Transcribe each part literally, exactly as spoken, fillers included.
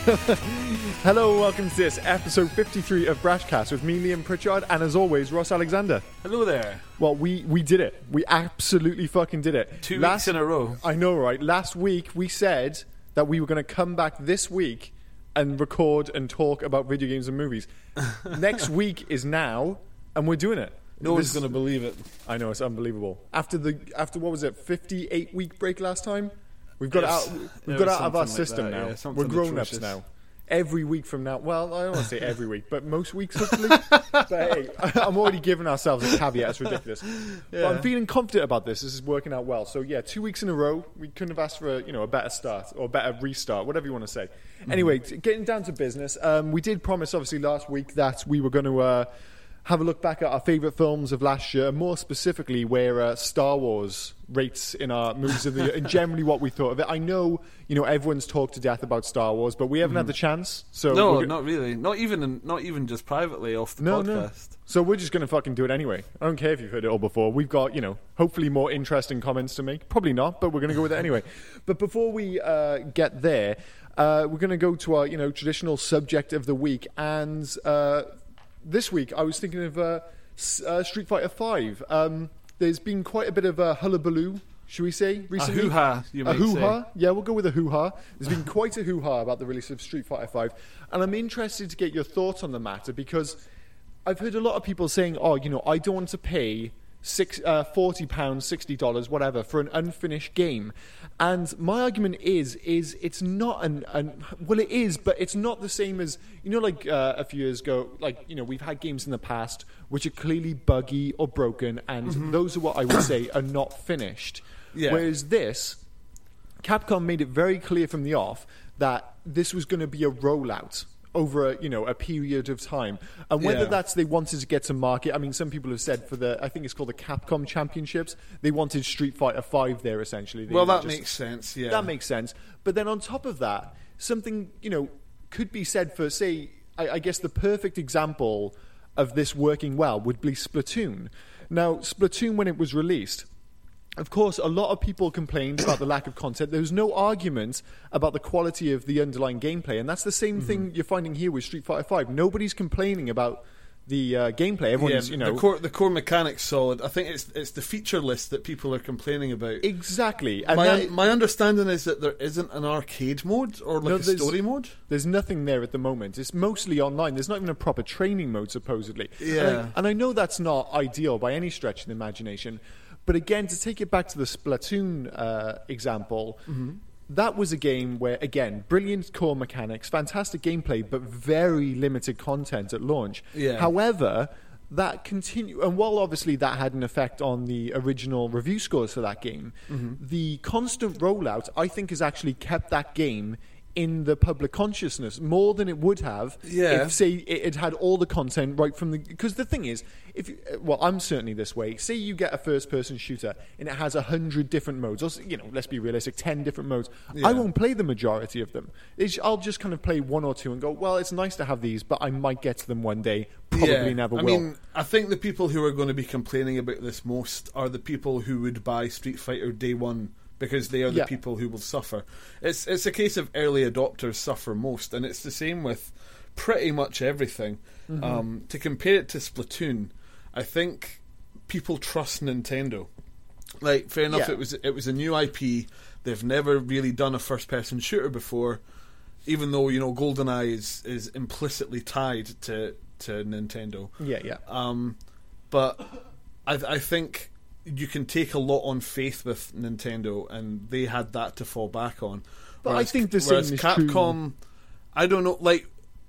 Hello, welcome to this episode fifty-three of Brashcast with me, Liam Pritchard, and as always, Ross Alexander. Hello there. Well, we, we did it. We absolutely fucking did it. Two Last, weeks in a row. I know, right? Last week we said that we were going to come back this week and record and talk about video games and movies. Next week is now, and we're doing it. No one's going to believe it. I know, it's unbelievable. After the after what was it, fifty-eight week break last time? We've got Yes. it out. We've It got was out of our something like system that, now. yeah, something We're grown ups atrocious. now. Every week from now. Well, I don't want to say every week, but most weeks hopefully. But hey, I'm already giving ourselves a caveat. It's ridiculous. But I'm feeling confident about this. This is working out well. So yeah, two weeks in a row. We couldn't have asked for a, you know a better start or a better restart, whatever you want to say. Mm-hmm. Anyway, t- getting down to business. Um, we did promise obviously last week that we were going to. Uh, have a look back at our favourite films of last year, more specifically where uh, Star Wars rates in our movies of the year, and generally what we thought of it. I know, you know, everyone's talked to death about Star Wars, but we haven't mm. had the chance. So no, we're go- not really. Not even, in, not even just privately off the no, podcast. No. So we're just going to fucking do it anyway. I don't care if you've heard it all before. We've got, you know, hopefully more interesting comments to make. Probably not, but we're going to go with it anyway. But before we uh, get there, uh, we're going to go to our, you know, traditional subject of the week, and uh, this week I was thinking of. Uh, Uh, Street Fighter five. Um, there's been quite a bit of a hullabaloo, should we say, recently? A hoo-ha, you might A hoo-ha? say. Yeah, we'll go with a hoo-ha. There's been quite a hoo-ha about the release of Street Fighter five, and I'm interested to get your thoughts on the matter, because I've heard a lot of people saying, oh, you know, I don't want to pay six, uh, forty pounds, sixty dollars, whatever, for an unfinished game. And my argument is, is it's not an, an well, it is, but it's not the same as, you know, like uh, a few years ago, like, you know, we've had games in the past which are clearly buggy or broken, and mm-hmm. those are what I would say are not finished. Yeah. Whereas this, Capcom made it very clear from the off that this was going to be a rollout over a, you know, a period of time, and whether yeah. that's they wanted to get to market. I mean, some people have said for the, I think it's called the Capcom Championships, they wanted Street Fighter five there essentially. They well, that just, makes sense. Yeah, that makes sense. But then on top of that, something, you know, could be said for, say, I, I guess the perfect example of this working well would be Splatoon. Now, Splatoon, when it was released, of course, a lot of people complained about the lack of content. There was no argument about the quality of the underlying gameplay, and that's the same mm-hmm. thing you're finding here with Street Fighter five. Nobody's complaining about the uh, gameplay. Everyone's, yeah, you know, the core, the core mechanics solid. I think it's it's the feature list that people are complaining about. Exactly. And my that, my understanding is that there isn't an arcade mode or like no, a story mode. There's nothing there at the moment. It's mostly online. There's not even a proper training mode, supposedly. Yeah. And I, and I know that's not ideal by any stretch of the imagination. But again, to take it back to the Splatoon uh, example, mm-hmm. that was a game where, again, brilliant core mechanics, fantastic gameplay, but very limited content at launch. Yeah. However, that continue, and while obviously that had an effect on the original review scores for that game, mm-hmm. the constant rollout, I think, has actually kept that game in the public consciousness more than it would have yeah. if, say, it had had all the content right from the... Because the thing is, if you, well, I'm certainly this way. Say you get a first-person shooter and it has a hundred different modes, or, you know, let's be realistic, ten different modes. Yeah. I won't play the majority of them. It's, I'll just kind of play one or two and go, well, it's nice to have these, but I might get to them one day. Probably yeah. never I will. mean, I think the people who are going to be complaining about this most are the people who would buy Street Fighter day one, because they are the yeah. people who will suffer. It's it's a case of early adopters suffer most, and it's the same with pretty much everything. Mm-hmm. Um, to compare it to Splatoon, I think people trust Nintendo. Like, fair enough, yeah. it was it was a new I P. They've never really done a first-person shooter before, even though, you know, GoldenEye is, is implicitly tied to, to Nintendo. Yeah, yeah. Um, but I I think you can take a lot on faith with Nintendo, and they had that to fall back on. But whereas, I think the same whereas is Capcom, true. I don't know, like,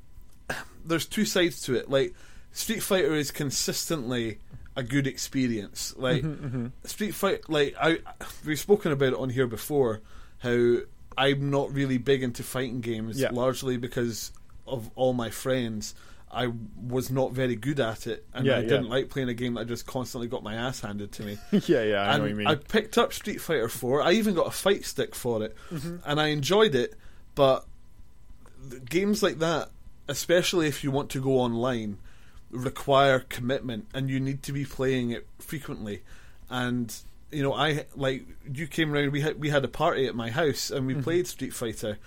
there's two sides to it. Like, Street Fighter is consistently a good experience. Like, mm-hmm, mm-hmm. Street Fighter, like, I we've spoken about it on here before, how I'm not really big into fighting games, yeah. largely because of all my friends. I was not very good at it, and yeah, I yeah. didn't like playing a game that I just constantly got my ass handed to me. yeah, yeah, I and know what you mean. I picked up Street Fighter four. I even got a fight stick for it, mm-hmm. and I enjoyed it. But games like that, especially if you want to go online, require commitment, and you need to be playing it frequently. And you know, I like you came around. We had we had a party at my house, and we mm-hmm. played Street Fighter.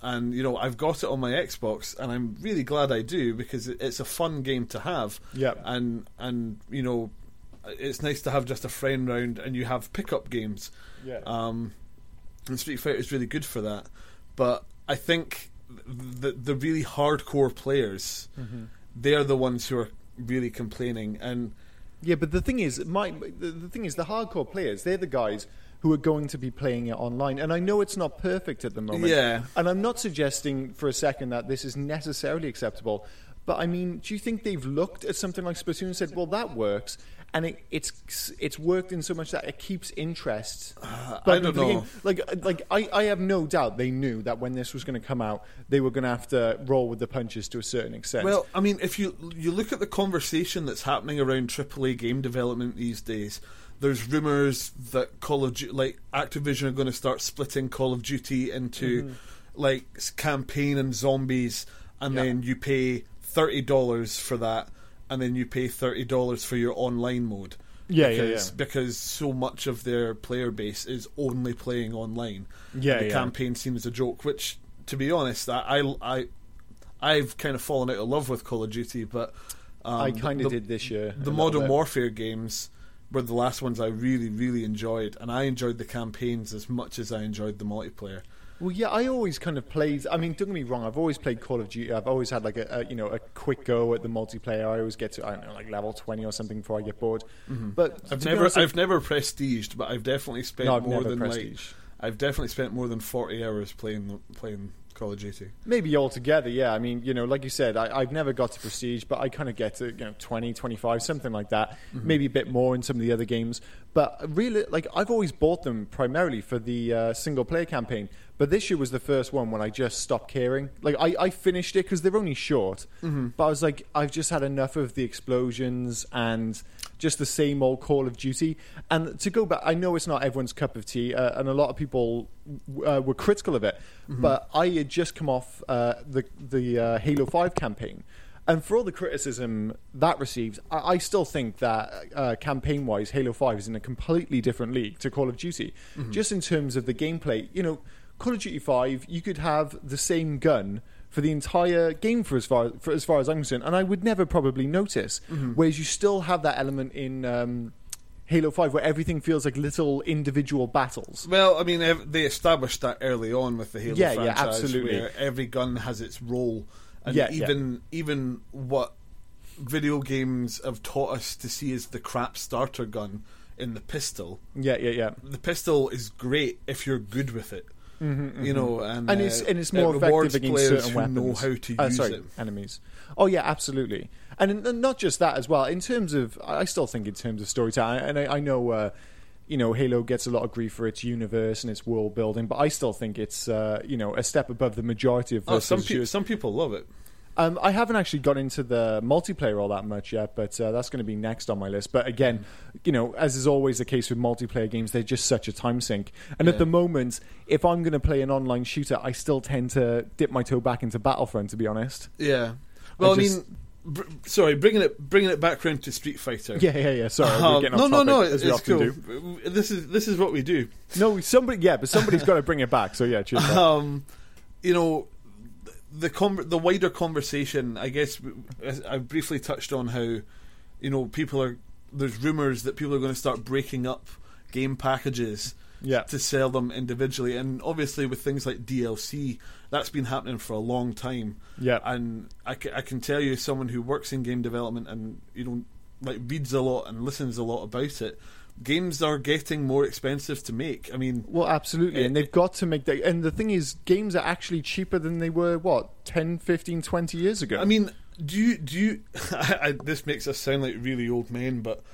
and you know I've got it on my Xbox, and I'm really glad I do because it, it's a fun game to have. Yeah, and and you know it's nice to have just a friend round, and you have pickup games. Yeah, um, and Street Fighter is really good for that. But I think the the really hardcore players, mm-hmm. they're the ones who are really complaining. And yeah, but the thing is, my the, the thing is, the hardcore players, they're the guys who are going to be playing it online. And I know it's not perfect at the moment. Yeah. And I'm not suggesting for a second that this is necessarily acceptable. But I mean, do you think they've looked at something like Splatoon and said, well, that works, and it, it's it's worked in so much that it keeps interest? Uh, but I don't know. Game, like, like I, I have no doubt they knew that when this was going to come out, they were going to have to roll with the punches to a certain extent. Well, I mean, if you you look at the conversation that's happening around triple A game development these days, there's rumours that Call of Duty, like Activision, are going to start splitting Call of Duty into mm-hmm. like campaign and zombies, and yeah. then you pay thirty dollars for that, and then you pay thirty dollars for your online mode. Yeah, because, yeah, yeah. Because so much of their player base is only playing online. Yeah, the yeah. campaign seems a joke. Which, to be honest, I, I, I I've kind of fallen out of love with Call of Duty, but um, I kind of did this year. The Modern Warfare games were the last ones I really, really enjoyed, and I enjoyed the campaigns as much as I enjoyed the multiplayer. Well, yeah, I always kind of played. I mean, don't get me wrong. I've always played Call of Duty. I've always had like a, a you know a quick go at the multiplayer. I always get to I don't know like level twenty or something before I get bored. Mm-hmm. But I've never honest, I've never prestiged, but I've definitely spent no, I've more never than prestige. like I've definitely spent more than forty hours playing playing Call of Duty. Maybe altogether, yeah. I mean, you know, like you said, I, I've never got to prestige, but I kind of get to you know twenty, twenty-five, something like that. Mm-hmm. Maybe a bit more in some of the other games. But really, like I've always bought them primarily for the uh, single player campaign. But this year was the first one when I just stopped caring. Like, I, I finished it because they're only short. Mm-hmm. But I was like, I've just had enough of the explosions and just the same old Call of Duty. And to go back, I know it's not everyone's cup of tea, uh, and a lot of people uh, were critical of it. Mm-hmm. But I had just come off uh, the, the uh, Halo five campaign. And for all the criticism that received, I, I still think that uh, campaign-wise, Halo five is in a completely different league to Call of Duty. Mm-hmm. Just in terms of the gameplay, you know, Call of Duty five, you could have the same gun for the entire game for as far for as far as I'm concerned, and I would never probably notice. Mm-hmm. Whereas you still have that element in um, Halo five where everything feels like little individual battles. Well, I mean, they established that early on with the Halo yeah, franchise, yeah, absolutely. where every gun has its role, and yeah, even yeah. even what video games have taught us to see as the crap starter gun in the pistol. Yeah, yeah, yeah. The pistol is great if you're good with it. Mm-hmm, mm-hmm. You know, and, and it's uh, and it's more it effective against players certain who weapons. know how to uh, use sorry, it. Enemies. Oh yeah, absolutely. And, and not just that as well. In terms of, I still think in terms of storytelling, and I, I know, uh, you know, Halo gets a lot of grief for its universe and its world building, but I still think it's, uh, you know, a step above the majority of. Oh, some pe- some people love it. Um, I haven't actually got into the multiplayer all that much yet, but uh, that's going to be next on my list. But again, you know, as is always the case with multiplayer games, they're just such a time sink. And yeah. at the moment, if I'm going to play an online shooter, I still tend to dip my toe back into Battlefront, to be honest. Yeah. Well, I, I just, mean, br- sorry, bringing it bringing it back round to Street Fighter. Yeah, yeah, yeah. Sorry, um, we're getting no, off no, topic, no. as we it's often cool. do. This is this is what we do. No, somebody. Yeah, but somebody's got to bring it back. So yeah, cheers. Um, you know. The com- the wider conversation, I guess, I briefly touched on how, you know, people are there's rumours that people are going to start breaking up game packages yeah. to sell them individually, and obviously with things like D L C, that's been happening for a long time. Yeah, and I, c- I can tell you, as someone who works in game development and you know, like reads a lot and listens a lot about it. Games are getting more expensive to make. I mean, well, absolutely, it, and they've got to make that. And the thing is, games are actually cheaper than they were what ten, fifteen, twenty years ago. I mean, do you do you? I, I, this makes us sound like really old men, but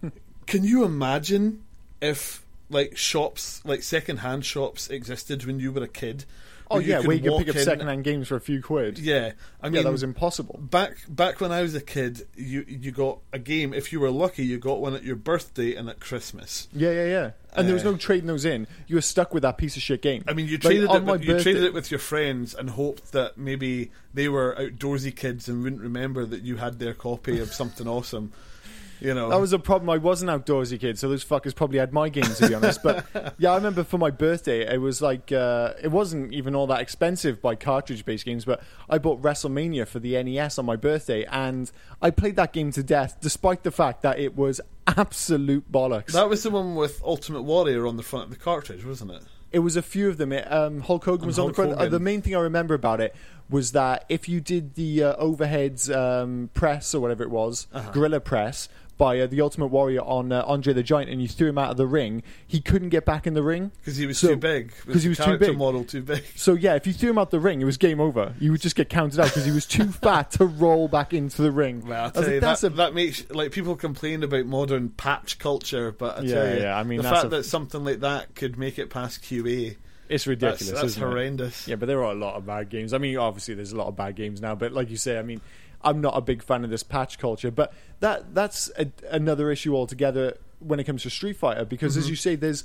can you imagine if like shops, like second-hand shops, existed when you were a kid? Oh yeah, where you could pick up in, second-hand games for a few quid. Yeah, I mean, yeah, that was impossible. Back back when I was a kid, you you got a game. If you were lucky, you got one at your birthday and at Christmas. Yeah, yeah, yeah. And uh, there was no trading those in. You were stuck with that piece of shit game. I mean, you traded like, it. With, you birthday, traded it with your friends and hoped that maybe they were outdoorsy kids and wouldn't remember that you had their copy of something awesome. You know, that was a problem. I was an outdoorsy kid, so those fuckers probably had my games, to be honest. But yeah, I remember for my birthday, it was like uh, it wasn't even all that expensive by cartridge-based games, but I bought WrestleMania for the N E S on my birthday, and I played that game to death, despite the fact that it was absolute bollocks. That was the one with Ultimate Warrior on the front of the cartridge, wasn't it? It was a few of them. It, um, Hulk Hogan was And on the front. Hulk Uh, Hogan. the main thing I remember about it was that if you did the uh, overhead um, press or whatever it was, Uh-huh. gorilla press, by uh, the Ultimate Warrior on uh, Andre the Giant, and you threw him out of the ring, he couldn't get back in the ring. Because he was So- too big. 'cause he was too Character big. model too big. So yeah, if you threw him out the ring, it was game over. You would just get counted out because he was too fat to roll back into the ring. Well, I'll I was tell like, you, that's that, a that makes, like, people complain about modern patch culture, but I Yeah, tell you, yeah, I mean, the that's fact a- that something like that could make it past Q A, It's ridiculous. that's, that's isn't it? horrendous. Yeah, but there are a lot of bad games. I mean, obviously, there's a lot of bad games now. But like you say, I mean, I'm not a big fan of this patch culture. But that that's a, another issue altogether when it comes to Street Fighter. Because as you say, there's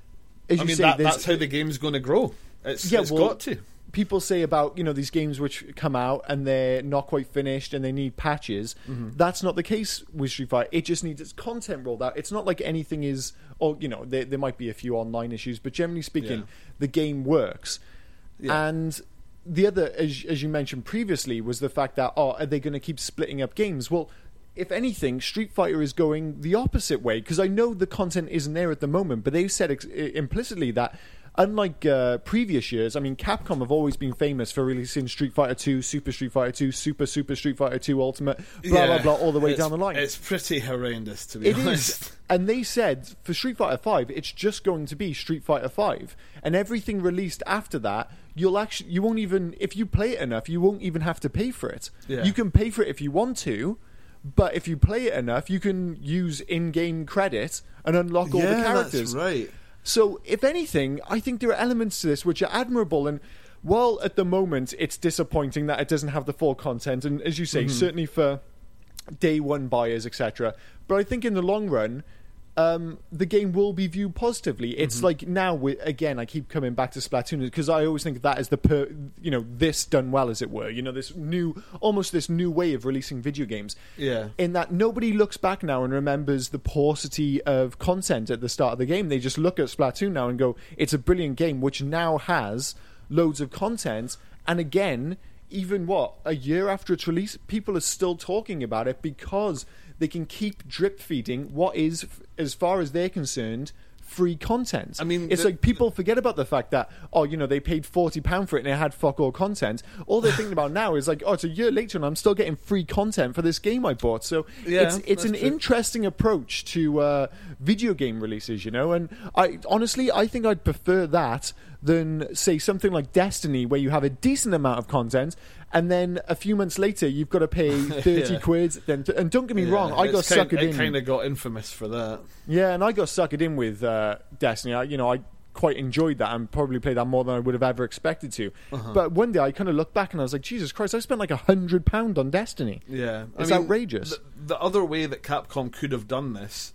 as I you mean, say, that, there's, that's how the game's going to grow. It's, Yeah, it's well, got to. people say about, you know, these games which come out and they're not quite finished and they need patches. Mm-hmm. That's not the case with Street Fighter. It just needs its content rolled out. It's not like anything is, or you know, there, there might be a few online issues, but generally speaking, Yeah. the game works. Yeah. And the other, as, as you mentioned previously, was the fact that, oh, are they going to keep splitting up games? Well, if anything, Street Fighter is going the opposite way, because I know the content isn't there at the moment, but they've said ex- implicitly that unlike uh, previous years, I mean, Capcom have always been famous for releasing Street Fighter two, Super Street Fighter two, Super Super Street Fighter two Ultimate, blah, Yeah, blah, blah, all the way it's- down the line. It's pretty horrendous, to be It honest. is, and they said for Street Fighter five, it's just going to be Street Fighter five, and everything released after that, you'll actually, you won't even, if you play it enough, you won't even have to pay for it. Yeah. You can pay for it if you want to, but if you play it enough, you can use in-game credit and unlock all yeah, the characters. that's right. So, if anything, I think there are elements to this which are admirable. And while at the moment it's disappointing that it doesn't have the full content, and as you say, Mm-hmm. certainly for day one buyers, et cetera. But I think in the long run, um, the game will be viewed positively. It's Mm-hmm. like now, we, again, I keep coming back to Splatoon because I always think that is the, per, you know, this done well, as it were. You know, this new, almost this new way of releasing video games. Yeah. In that nobody looks back now and remembers the paucity of content at the start of the game. They just look at Splatoon now and go, it's a brilliant game, which now has loads of content. And again, even what, a year after its release, people are still talking about it because they can keep drip feeding what is, as far as they're concerned, free content. I mean, it's the- like people forget about the fact that, oh, you know, they paid forty pounds for it and it had fuck all content. All they're thinking about now is like, oh, it's a year later and I'm still getting free content for this game I bought. So Yeah, it's it's an that's true. interesting approach to uh, video game releases, you know. And I honestly, I think I'd prefer that than say something like Destiny, where you have a decent amount of content. And then a few months later, you've got to pay thirty Yeah. quid. Then, and don't get me Yeah, wrong, I got it's kind, suckered it in. kind of got infamous for that. Yeah, and I got suckered in with uh, Destiny. I, you know, I quite enjoyed that and probably played that more than I would have ever expected to. Uh-huh. But one day I kind of looked back and I was like, Jesus Christ, I spent like a hundred pound on Destiny. Yeah, It's outrageous. The, the other way that Capcom could have done this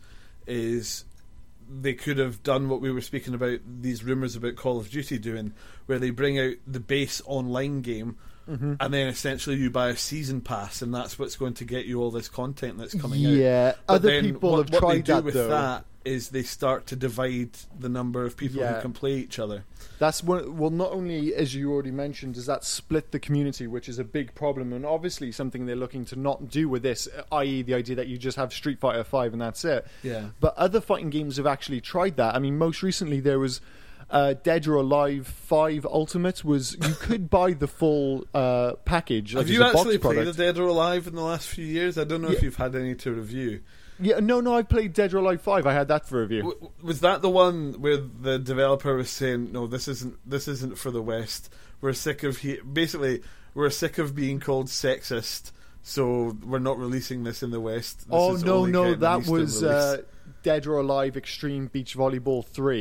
is they could have done what we were speaking about, these rumours about Call of Duty doing, where they bring out the base online game, Mm-hmm. and then essentially you buy a season pass, and that's what's going to get you all this content that's coming out. Yeah, But other then people what, have what tried they do that with though. that is they start to divide the number of people Yeah. who can play each other. That's one, well, not only, as you already mentioned, does that split the community, which is a big problem, and obviously something they're looking to not do with this, that is the idea that you just have Street Fighter five and that's it. Yeah. But other fighting games have actually tried that. I mean, most recently there was uh, Dead or Alive five Ultimate. Was you could buy the full uh, package. Like Have as you a box actually played product. a Dead or Alive in the last few years? I don't know if Yeah. you've had any to review. Yeah, no, no, I played Dead or Alive five. I had that for review. W- was that the one where the developer was saying, "No, this isn't. This isn't for the West. We're sick of he- basically we're sick of being called sexist, so we're not releasing this in the West." This Oh is no, only no, getting that Eastern was release." uh, Dead or Alive Extreme Beach Volleyball three.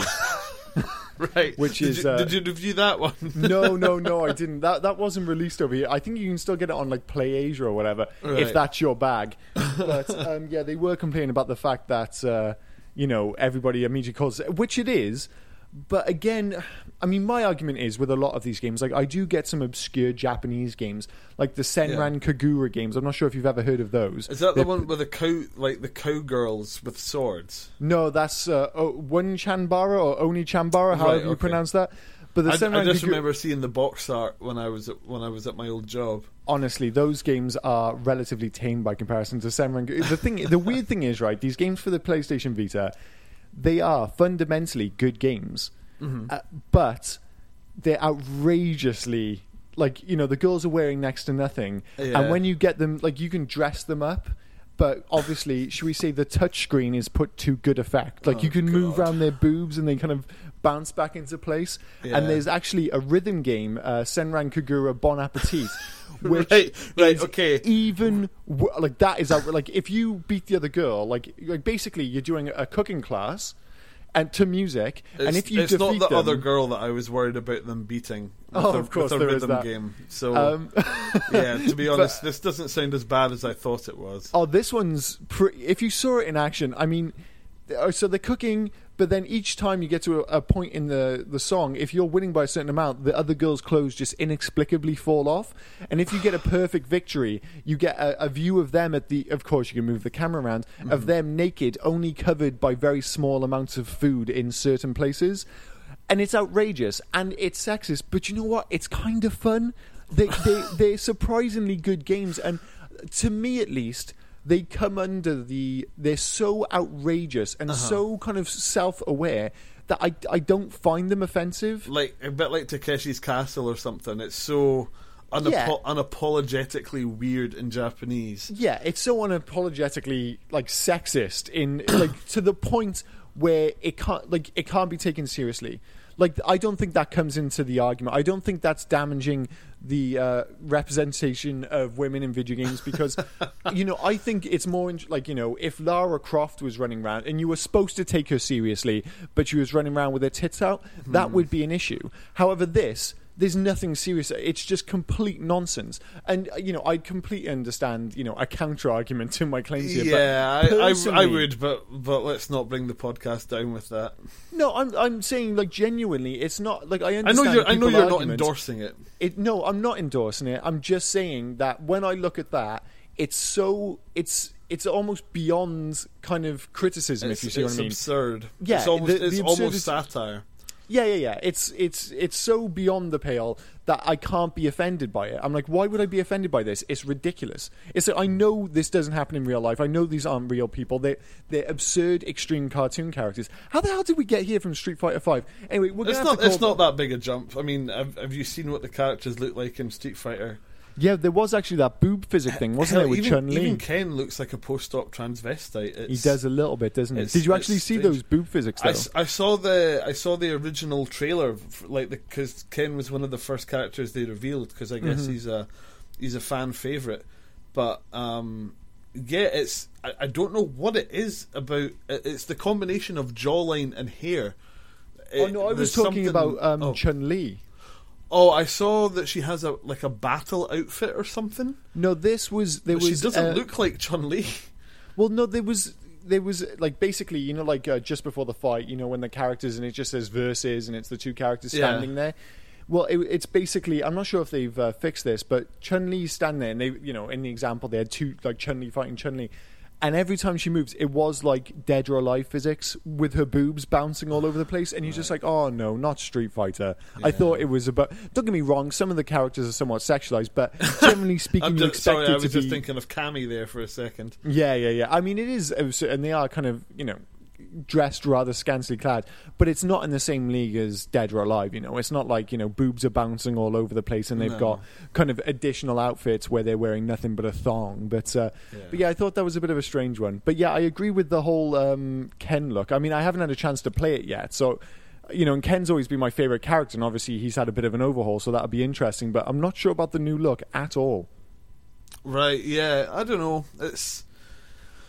right. which did is, you, uh, did you review that one? no, no, no, I didn't. That that wasn't released over here. I think you can still get it on like Play Asia or whatever, Right. if that's your bag. But um, yeah, they were complaining about the fact that uh, you know everybody immediately calls it, which it is. But again, I mean, my argument is with a lot of these games, like I do get some obscure Japanese games, like the Senran Kagura games. I'm not sure if you've ever heard of those. Is that They're, the one with the cow, like the cowgirls with swords? No, that's uh, o- One Chanbara or Oni Chanbara, however Right, you okay. pronounce that. But the I, Senran I just Kagura, remember seeing the box art when I was at, when I was at my old job. honestly, those games are relatively tame by comparison to Senran. The thing, the weird thing is, right? These games for the PlayStation Vita, they are fundamentally good games, Mm-hmm. uh, but they're outrageously, like, you know, the girls are wearing next to nothing, Yeah. and when you get them, like, you can dress them up. But obviously, should we say the touchscreen is put to good effect? Like Oh, you can move God. around their boobs and they kind of bounce back into place. Yeah. And there's actually a rhythm game, uh, Senran Kagura Bon Appetit, which Right, right, is okay. even w- like that is out, like if you beat the other girl, like like basically you're doing a cooking class and to music, It's, and if you it's defeat not the them, other girl that I was worried about them beating. With Oh, a, of course with a there is rhythm that. game. So Um, yeah, to be but- honest, this doesn't sound as bad as I thought it was. Oh, this one's pre- if you saw it in action, I mean, uh, so they're cooking, but then each time you get to a, a point in the, the song, if you're winning by a certain amount, the other girl's clothes just inexplicably fall off. And if you get a perfect victory, you get a, a view of them at the, of course you can move the camera around, Mm-hmm. of them naked, only covered by very small amounts of food in certain places. And it's outrageous and it's sexist, but you know what? It's kind of fun. They, they, they're surprisingly good games, and to me at least, they come under the. They're so outrageous and Uh-huh. so kind of self-aware that I, I don't find them offensive. Like a bit like Takeshi's Castle or something. It's so unapo- Yeah. unapologetically weird in Japanese. Yeah, it's so unapologetically like sexist in like to the point where it can't like it can't be taken seriously. Like I don't think that comes into the argument. I don't think that's damaging the uh, representation of women in video games because you know I think it's more in, like you know if Lara Croft was running around and you were supposed to take her seriously, but she was running around with her tits out, that would be an issue. However, this. There's nothing serious. It's just complete nonsense. And, uh, you know, I completely understand, you know, a counter-argument to my claims here. Yeah, but I, I, I personally- would, but but let's not bring the podcast down with that. No, I'm I'm saying, like, genuinely, it's not, like, I I understand know you're. I know people's you're not argument. endorsing it. It, no, I'm not endorsing it. I'm just saying that when I look at that, it's so, it's it's almost beyond kind of criticism, It's, if you see what it's I mean. absurd. Yeah, it's almost, the- the it's absurdity- almost satire. Yeah, yeah, yeah. It's it's it's so beyond the pale that I can't be offended by it. I'm like, why would I be offended by this? It's ridiculous. It's I know this doesn't happen in real life. I know these aren't real people. They they're absurd, extreme cartoon characters. How the hell did we get here from Street Fighter Five? Anyway, we're gonna It's have not. to call It's not that big a jump. I mean, have, have you seen what the characters look like in Street Fighter? Yeah, there was actually that boob physic thing, wasn't Hell, there, with even, Chun Li? even Ken looks like a post-op transvestite. He It's, does a little bit, doesn't he? it's- Did you it's actually see strange. those boob physics though? I, s- I saw the I saw the original trailer, f- like because Ken was one of the first characters they revealed. Because I guess Mhm. he's a he's a fan favorite. But um, yeah, it's I, I don't know what it is about. it- It's the combination of jawline and hair. oh It- no, I was there's talking something- about um, oh. Chun Li. Oh, I saw that she has a like a battle outfit or something. No, this was there But was. she doesn't uh, look like Chun Li. Well, no, there was there was like basically, you know, like uh, just before the fight, you know, when the characters and it just says versus and it's the two characters Yeah. standing there. Well, it, it's basically I'm not sure if they've uh, fixed this, but Chun Li's standing there, and they, you know, in the example they had two like Chun Li fighting Chun Li, and every time she moves, it was like dead or alive physics with her boobs bouncing all over the place, and you're just like, oh no, not Street Fighter. I Yeah. thought it was about. Don't get me wrong, some of the characters are somewhat sexualized, but generally speaking, I'm you just, expect sorry, it I to was just be. thinking of Cammy there for a second. Yeah, yeah, yeah. I mean, it is, and they are kind of, you know, dressed rather scantily clad, but it's not in the same league as Dead or Alive, you know. It's not like, you know, boobs are bouncing all over the place and they've No. got kind of additional outfits where they're wearing nothing but a thong. But, uh, Yeah. but yeah, I thought that was a bit of a strange one. But yeah, I agree with the whole um, Ken look. I mean, I haven't had a chance to play it yet, so. You know, and Ken's always been my favourite character, and obviously he's had a bit of an overhaul, so that'll be interesting, but I'm not sure about the new look at all. Right, yeah, I don't know. It's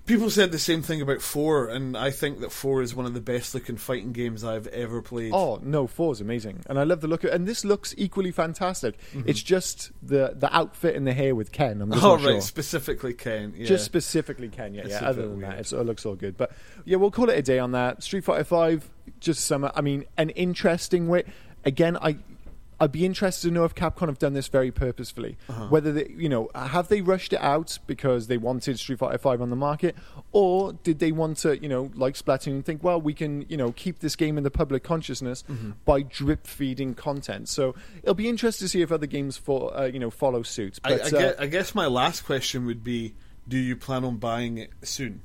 People said the same thing about four, and I think that four is one of the best looking fighting games I've ever played. Oh no, four is amazing, and I love the look of, and this looks equally fantastic. Mm-hmm. It's just the the outfit and the hair with Ken. I'm just oh not right, sure. specifically Ken. Yeah. Just specifically Ken. Yeah, It's yeah. a Other bit than weird. that, it's, it looks all good. But yeah, we'll call it a day on that. Street Fighter Five, just some. I mean, an interesting way. Again, I. I'd be interested to know if Capcom have done this very purposefully. Uh-huh. Whether they, you know, have they rushed it out because they wanted Street Fighter Five on the market, or did they want to, you know, like Splatoon, think, well, we can, you know, keep this game in the public consciousness mm-hmm. by drip feeding content. So it'll be interesting to see if other games, for uh, you know, follow suit. But, I, I, uh, guess, I guess my last question would be: do you plan on buying it soon?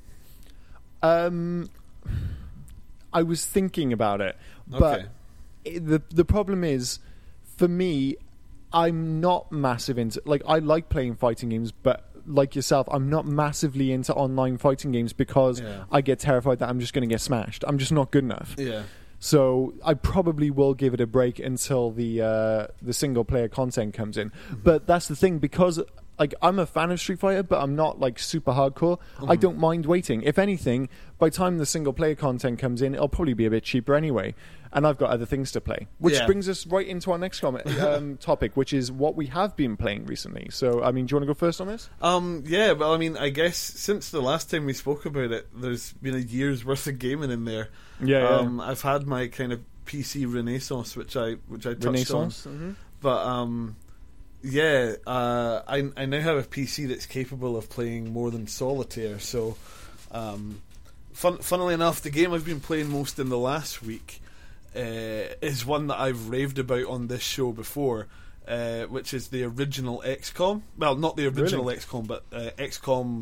Um, I was thinking about it, but okay. it, the the problem is. For me, I'm not massive into... Like, I like playing fighting games, but like yourself, I'm not massively into online fighting games because yeah. I get terrified that I'm just going to get smashed. I'm just not good enough. Yeah. So I probably will give it a break until the uh, the single-player content comes in. Mm-hmm. But that's the thing, because... Like, I'm a fan of Street Fighter, but I'm not, like, super hardcore. Mm-hmm. I don't mind waiting. If anything, by the time the single-player content comes in, it'll probably be a bit cheaper anyway. And I've got other things to play. Which yeah. brings us right into our next comment, um, topic, which is what we have been playing recently. So, I mean, do you want to go first on this? Um, yeah, well, I mean, I guess since the last time we spoke about it, there's been a year's worth of gaming in there. Yeah, um, yeah. I've had my kind of P C renaissance, which I which I touched Renaissance? on. Mm-hmm. But... um Yeah, uh, I I now have a P C that's capable of playing more than solitaire. So, um, fun, funnily enough, the game I've been playing most in the last week uh, is one that I've raved about on this show before, uh, which is the original X COM. Well, not the original Really? X COM, but uh, X COM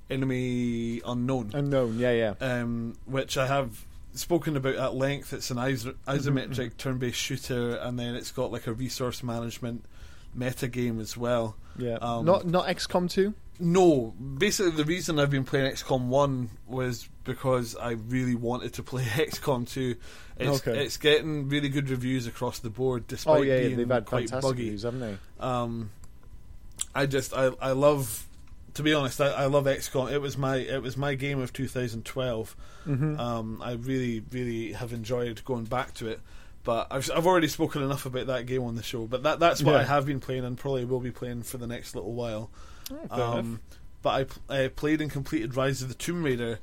Enemy Unknown. Unknown, yeah, yeah. Um, which I have spoken about at length. It's an iso- isometric mm-hmm. turn-based shooter, and then it's got like a resource management meta game as well. Yeah. Um, not not X COM two? No. Basically, the reason I've been playing X COM one was because I really wanted to play X COM two. It's, okay. it's getting really good reviews across the board, despite Oh, yeah, yeah, being they've had quite fantastic buggy. reviews, haven't they? Um, I just, I, I love... To be honest, I, I love X COM. It was my it was my game of two thousand twelve. Mm-hmm. Um, I really, really have enjoyed going back to it. But I've I've already spoken enough about that game on the show. But that that's what Yeah. I have been playing and probably will be playing for the next little while. Oh, fair um, enough. but I, pl- I played and completed Rise of the Tomb Raider.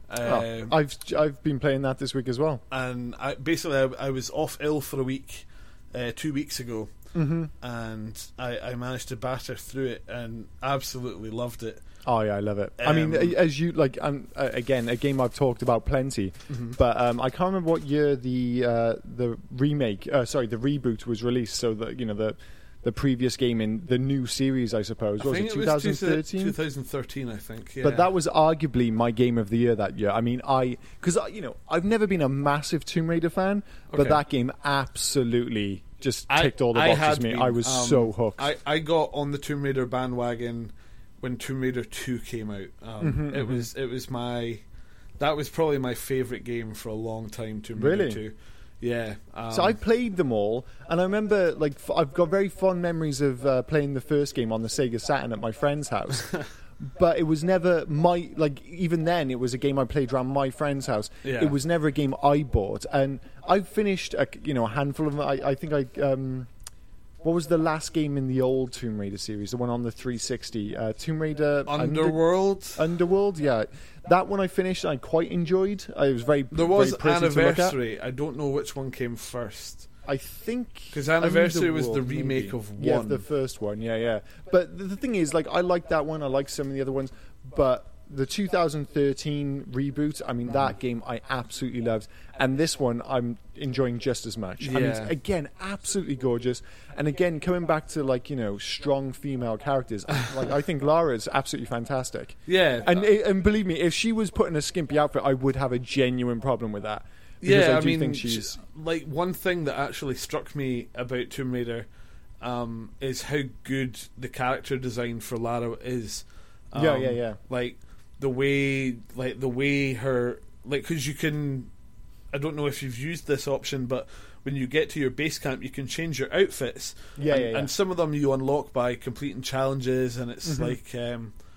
Uh, Oh, I've I've been playing that this week as well. and I, basically, I, I was off ill for a week, uh, two weeks ago, Mm-hmm. and I, I managed to batter through it and absolutely loved it. Oh yeah, I love it. I mean, Um, as you like, um, uh, again, a game I've talked about plenty, Mm-hmm. but um, I can't remember what year the uh, the remake, uh, sorry, the reboot was released. So the you know the the previous game in the new series, I suppose, I what was think it it was twenty thirteen? twenty thirteen, I think. Yeah. But that was arguably my game of the year that year. I mean, I because you know I've never been a massive Tomb Raider fan, but Okay. that game absolutely just I- ticked all the I boxes had for me. been, I was um, so hooked. I, I got on the Tomb Raider bandwagon when Tomb Raider two came out. Um, Mhm, it mhm. was it was my that was probably my favourite game for a long time. Tomb Raider Really? two. Yeah. Um, So I played them all, and I remember, like, f- I've got very fond memories of uh, playing the first game on the Sega Saturn at my friend's house. But it was never my, like, even then, it was a game I played around my friend's house. Yeah. It was never a game I bought, and I finished, a, you know, a handful of them. I, I think I, um, what was the last game in the old Tomb Raider series, the one on the three sixty? Uh, Tomb Raider Under- Underworld. Underworld, yeah. That one I finished, I quite enjoyed. I was very, There was very pretty to look at. Anniversary. I don't know which one came first. I think 'Cause Anniversary was the Underworld, remake maybe. of Yeah, one. the first one. Yeah, yeah. But the, the thing is, like, I like that one. I like some of the other ones, but the two thousand thirteen reboot, I mean, that game I absolutely loved, and this one I'm enjoying just as much. I mean, it's, Yeah. again, absolutely gorgeous, and again, coming back to, like, you know, strong female characters. Like, I think Lara is absolutely fantastic. Yeah. And and believe me, if she was put in a skimpy outfit, I would have a genuine problem with that. Because Yeah, I, I, do mean, think sh- she's like one thing that actually struck me about Tomb Raider um, is how good the character design for Lara is. Um, Yeah, yeah, yeah. Like the way, like the way her, like because you can. I don't know if you've used this option, but when you get to your base camp, you can change your outfits. Yeah, and, yeah, yeah. and some of them you unlock by completing challenges, and it's Mhm. like. Um,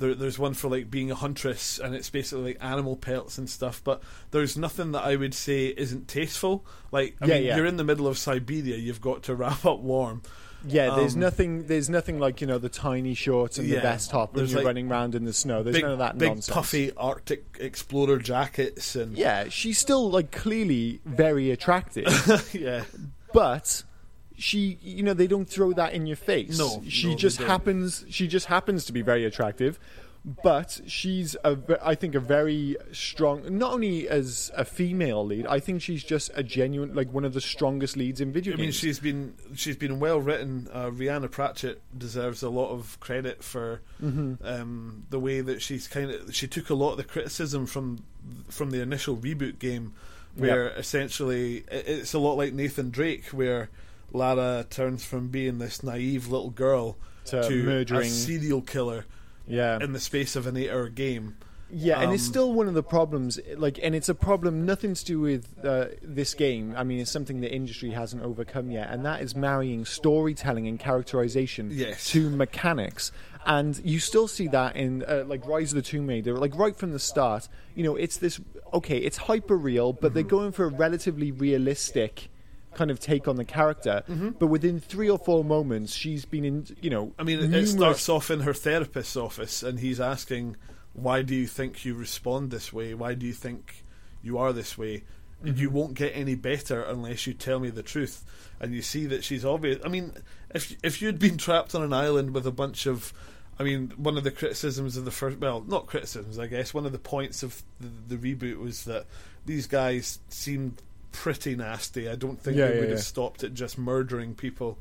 there, there's one for like being a huntress, and it's basically like animal pelts and stuff. But there's nothing that I would say isn't tasteful. Like, I Yeah, mean, yeah. you're in the middle of Siberia, you've got to wrap up warm. Yeah, there's Um, nothing. There's nothing like, you know, the tiny shorts and Yeah, the vest top when there's you're like running around in the snow. There's Big, none of that big nonsense. puffy Arctic explorer jackets and Yeah, she's still like clearly very attractive, yeah. but she, you know, they don't throw that in your face. No, she no, they just don't. happens. She just happens to be very attractive. But she's, a, ve- I think, a very strong. Not only as a female lead, I think she's just a genuine, like one of the strongest leads in video I games. mean, she's been she's been well written. Uh, Rihanna Pratchett deserves a lot of credit for Mm-hmm. um, the way that she's kind of she took a lot of the criticism from from the initial reboot game, where essentially it, it's a lot like Nathan Drake, where Lara turns from being this naive little girl To to murdering- a serial killer yeah, in the space of an eight-hour game. Yeah, and it's Um, still one of the problems. Like, and it's a problem nothing to do with uh, this game. I mean, it's something the industry hasn't overcome yet, and that is marrying storytelling and characterization Yes. to mechanics. And you still see that in uh, like Rise of the Tomb Raider, like right from the start. You know, it's this okay, it's hyper real, but Mm-hmm. they're going for a relatively realistic kind of take on the character. But within three or four moments, she's been in. You know, I mean, it, it numerous- starts off in her therapist's office, and he's asking, "Why do you think you respond this way? Why do you think you are this way? Mm-hmm. You won't get any better unless you tell me the truth." And you see that she's obvious. I mean, if if you'd been trapped on an island with a bunch of, I mean, one of the criticisms of the first, well, not criticisms, I guess. One of the points of the, the reboot was that these guys seemed pretty nasty. I don't think Yeah, they yeah, would have yeah. stopped at just murdering people.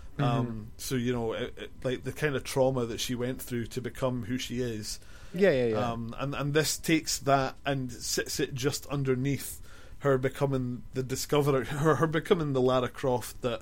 Um, so you know, it, it, like the kind of trauma that she went through to become who she is, Yeah, yeah, yeah. um, and and this takes that and sits it just underneath her becoming the discoverer, her, her becoming the Lara Croft that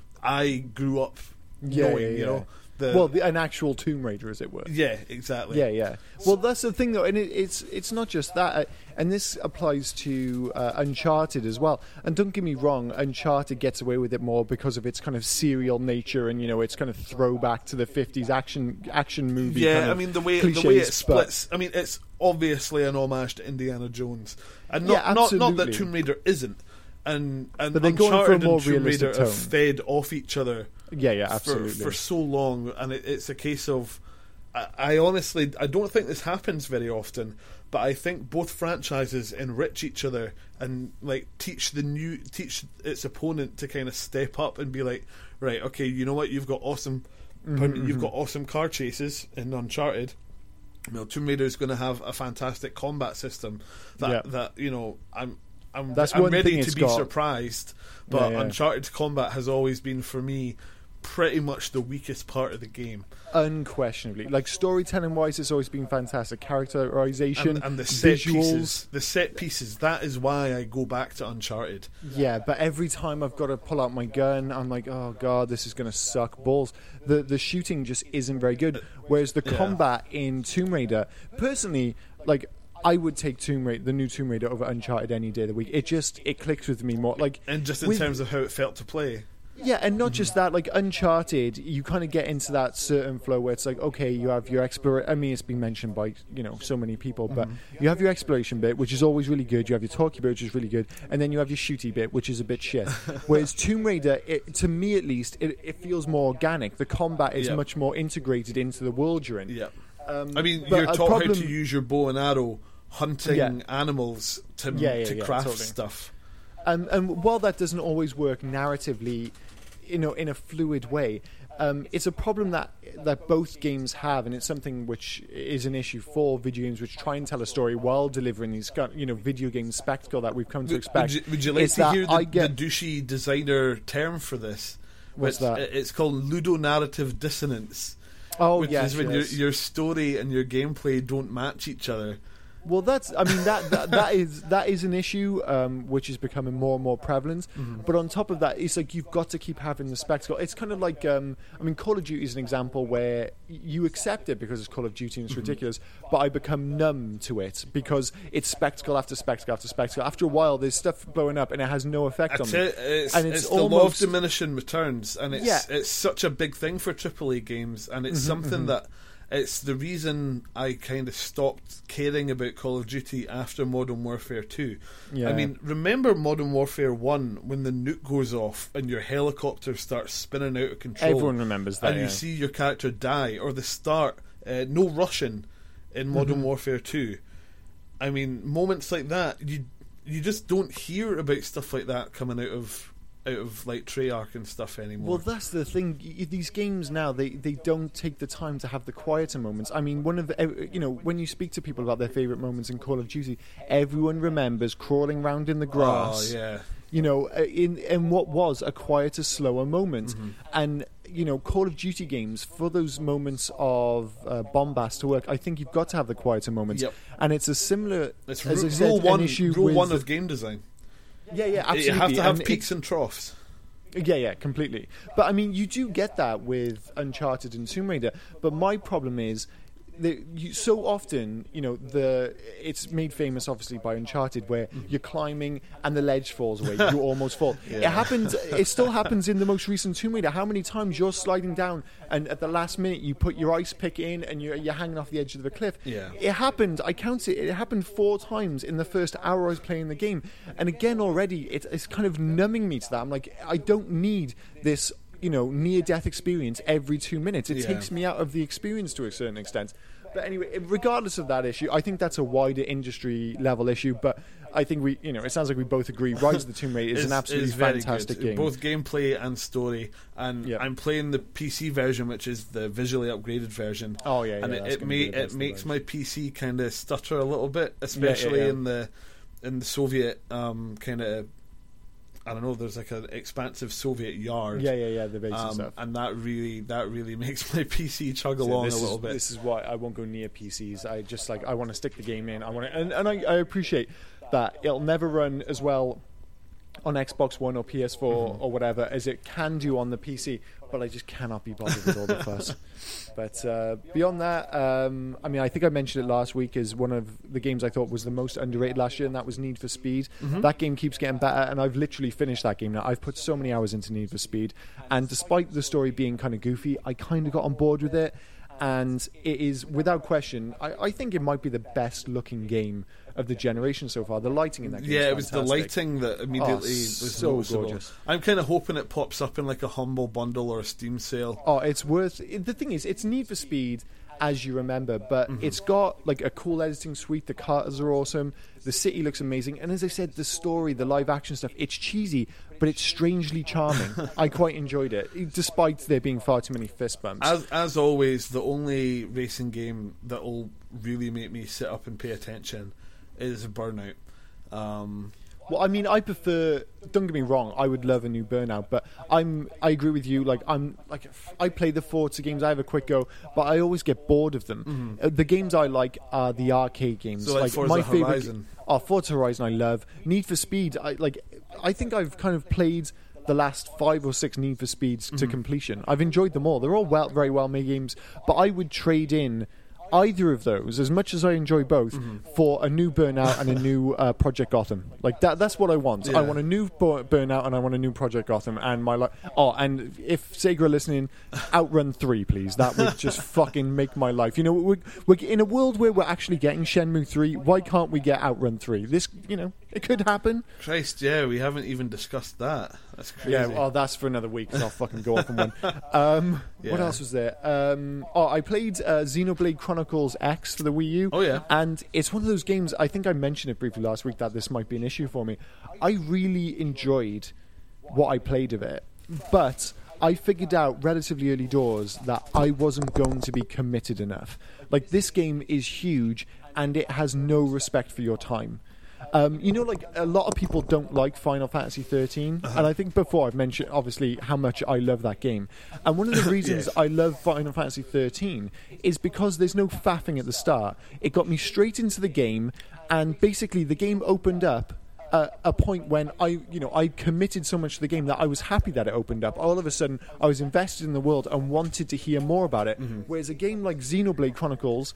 I grew up Yeah, knowing. yeah, You yeah. know, the, well, the, an actual Tomb Raider, as it were. yeah, exactly. Yeah, yeah. Well, that's the thing, though, and it, it's it's not just that, uh, and this applies to uh, Uncharted as well. And don't get me wrong, Uncharted gets away with it more because of its kind of serial nature, and you know, its kind of throwback to the fifties action action movie. Yeah, kind I of mean the way the way it cliches, but- splits. I mean, it's obviously an homage to Indiana Jones, and not Yeah, not, not that absolutely. Tomb Raider isn't. And and But they're going for a Uncharted more and Tomb realistic Raider have tone. fed off each other. Yeah, yeah, for, absolutely. for so long, and it, it's a case of. I, I honestly, I don't think this happens very often, but I think both franchises enrich each other and like teach the new, teach its opponent to kind of step up and be like, right, okay, you know what, you've got awesome, Mm-hmm, pardon me, you've got awesome car chases in Uncharted. You know, Tomb Raider is going to have a fantastic combat system that Yeah. that you know I'm. I'm, That's I'm one ready thing to it's be got. surprised, but Yeah, yeah. Uncharted's combat has always been for me pretty much the weakest part of the game. Unquestionably, like storytelling wise, it's always been fantastic. Characterization, And, and the set visuals. pieces, the set pieces. That is why I go back to Uncharted. Yeah, but every time I've got to pull out my gun, I'm like, oh god, this is going to suck balls. The the shooting just isn't very good. Whereas the Yeah. combat in Tomb Raider, personally, like I would take Tomb Raider, the new Tomb Raider, over Uncharted any day of the week. It just it clicks with me more. Like And just in with- terms of how it felt to play. Yeah, and not just that, like Uncharted, you kind of get into that certain flow where it's like, okay, you have your exploration. I mean, it's been mentioned by, you know, so many people, but you have your exploration bit, which is always really good. You have your talky bit, which is really good. And then you have your shooty bit, which is a bit shit. Whereas Tomb Raider, it, to me at least, it, it feels more organic. The combat is Yeah. much more integrated into the world you're in. Yeah. Um, I mean, but you're a taught how problem- to use your bow and arrow hunting Yeah. animals to Yeah, yeah, to yeah, craft totally. stuff. Um, and while that doesn't always work narratively, you know, in a fluid way, um, it's a problem that that both games have, and it's something which is an issue for video games which try and tell a story while delivering these, you know, video game spectacle that we've come to Would, expect. would you, would you like It's to that hear the, I get- the douchey designer term for this? What's Which- that? It's called ludonarrative dissonance. Oh which yes, is when yes. your your story and your gameplay don't match each other. Well, that's. I mean, that that, that is that is an issue um, which is becoming more and more prevalent. Mm-hmm. But on top of that, it's like you've got to keep having the spectacle. It's kind of like, um, I mean, Call of Duty is an example where y- you accept it because it's Call of Duty and it's Mm-hmm. ridiculous. But I become numb to it because it's spectacle after spectacle after spectacle. After a while, there's stuff blowing up and it has no effect I on tell me. you, it's, And it's, it's the law of almost- diminishing returns, and it's Yeah. it's such a big thing for triple A games, and it's Mm-hmm, something that it's the reason I kind of stopped caring about Call of Duty after Modern Warfare two. Yeah. I mean, remember Modern Warfare one when the nuke goes off and your helicopter starts spinning out of control? Everyone remembers that, and you yeah. see your character die, or the start, uh, no Russian in Modern Mm-hmm. Warfare two. I mean, moments like that, you you just don't hear about stuff like that coming out of out of like Treyarch and stuff anymore. Well, that's the thing. Y- These games now, they, they don't take the time to have the quieter moments. I mean, one of the, uh, you know, when you speak to people about their favourite moments in Call of Duty, everyone remembers crawling around in the grass. Oh, yeah. You know, uh, in in what was a quieter, slower moment. Mm-hmm. And, you know, Call of Duty games, for those moments of uh, bombast to work, I think you've got to have the quieter moments. Yep. And it's a similar, It's as ru- I said, rule an one, issue rule with one the- of game design. Yeah, yeah, absolutely. You have to have And peaks it- and troughs. Yeah, yeah, completely. But I mean, you do get that with Uncharted and Tomb Raider. But my problem is that you, so often, you know, the it's made famous obviously by Uncharted, where you're climbing and the ledge falls away, you almost fall. It happens. It still happens in the most recent Tomb Raider. How many times you're sliding down and at the last minute you put your ice pick in and you're, you're hanging off the edge of the cliff? Yeah. It happened. I counted. It happened four times in the first hour I was playing the game, and again already it, it's kind of numbing me to that. I'm like, I don't need this, you know, near-death experience every two minutes. It Yeah. takes me out of the experience to a certain extent. But anyway, regardless of that issue, I think that's a wider industry level issue. But I think we, you know, it sounds like we both agree. Rise of the Tomb Raider is an It's- absolutely it's very fantastic good. game. Both gameplay and story. And Yeah. I'm playing the P C version, which is the visually upgraded version. Oh, yeah, and yeah, it that's it, gonna ma- be the it best makes device. my P C kind of stutter a little bit, especially yeah. in the in the Soviet um, kind of. I don't know. There's like an expansive Soviet yard. Yeah, yeah, yeah, the base and Um, stuff. and that really, that really makes my P C chug So along a this little is, bit. This is why I won't go near P Cs. I just like I want to stick the game in. I want to, and, and I, I appreciate that it'll never run as well on Xbox One or P S four Mm-hmm. or whatever as it can do on the P C. But I just cannot be bothered with all the fuss. But uh, beyond that, um, I mean, I think I mentioned it last week as one of the games I thought was the most underrated last year, and that was Need for Speed. Mm-hmm. That game keeps getting better, and I've literally finished that game now. I've put so many hours into Need for Speed, and despite the story being kind of goofy, I kind of got on board with it. And it is, without question, I, I think it might be the best looking game of the generation so far. The lighting in that game Yeah, is it was the fantastic. lighting that immediately Oh, was so noticeable. gorgeous. I'm kind of hoping it pops up in like a Humble Bundle or a Steam sale. Oh, it's worth. It, the thing is, it's Need for Speed as you remember, but Mm-hmm. it's got like a cool editing suite. The cars are awesome. The city looks amazing, and as I said, the story, the live action stuff, it's cheesy, but it's strangely charming. I quite enjoyed it, despite there being far too many fist bumps. As as always, the only racing game that will really make me sit up and pay attention is Burnout. Um, Well, I mean, I prefer. Don't get me wrong. I would love a new Burnout, but I'm. I agree with you. Like I'm. Like I play the Forza games. I have a quick go, but I always get bored of them. Uh, the games I like are the arcade games. So, like, Forza my favorite. Horizon. Oh, Forza Horizon. I love Need for Speed. I like. I think I've kind of played the last five or six Need for Speeds to completion. I've enjoyed them all. They're all well, very well made games. But I would trade in either of those, as much as I enjoy both, for a new Burnout and a new uh, Project Gotham. Like that. That's what I want. Yeah. I want a new Bur- Burnout and I want a new Project Gotham. And my life. Oh, and if Sega are listening, Outrun three, please. That would just fucking make my life. You know, we're, we're in a world where we're actually getting Shenmue three. Why can't we get Outrun three? This, you know, it could happen. Christ, yeah, we haven't even discussed that. That's crazy. Yeah, oh, that's for another week. So I'll fucking go off on one. Um, What Yeah. else was there? Um, oh, I played uh, Xenoblade Chronicles X for the Wii U. Oh, yeah. And it's one of those games, I think I mentioned it briefly last week that this might be an issue for me. I really enjoyed what I played of it, but I figured out relatively early doors that I wasn't going to be committed enough. Like, this game is huge, and it has no respect for your time. Um, you know, like a lot of people don't like Final Fantasy thirteen, Uh-huh. and I think before I've mentioned obviously how much I love that game. And one of the reasons Yes. I love Final Fantasy thirteen is because there's no faffing at the start. It got me straight into the game, and basically the game opened up at a point when I, you know, I committed so much to the game that I was happy that it opened up. All of a sudden, I was invested in the world and wanted to hear more about it. Mm-hmm. Whereas a game like Xenoblade Chronicles,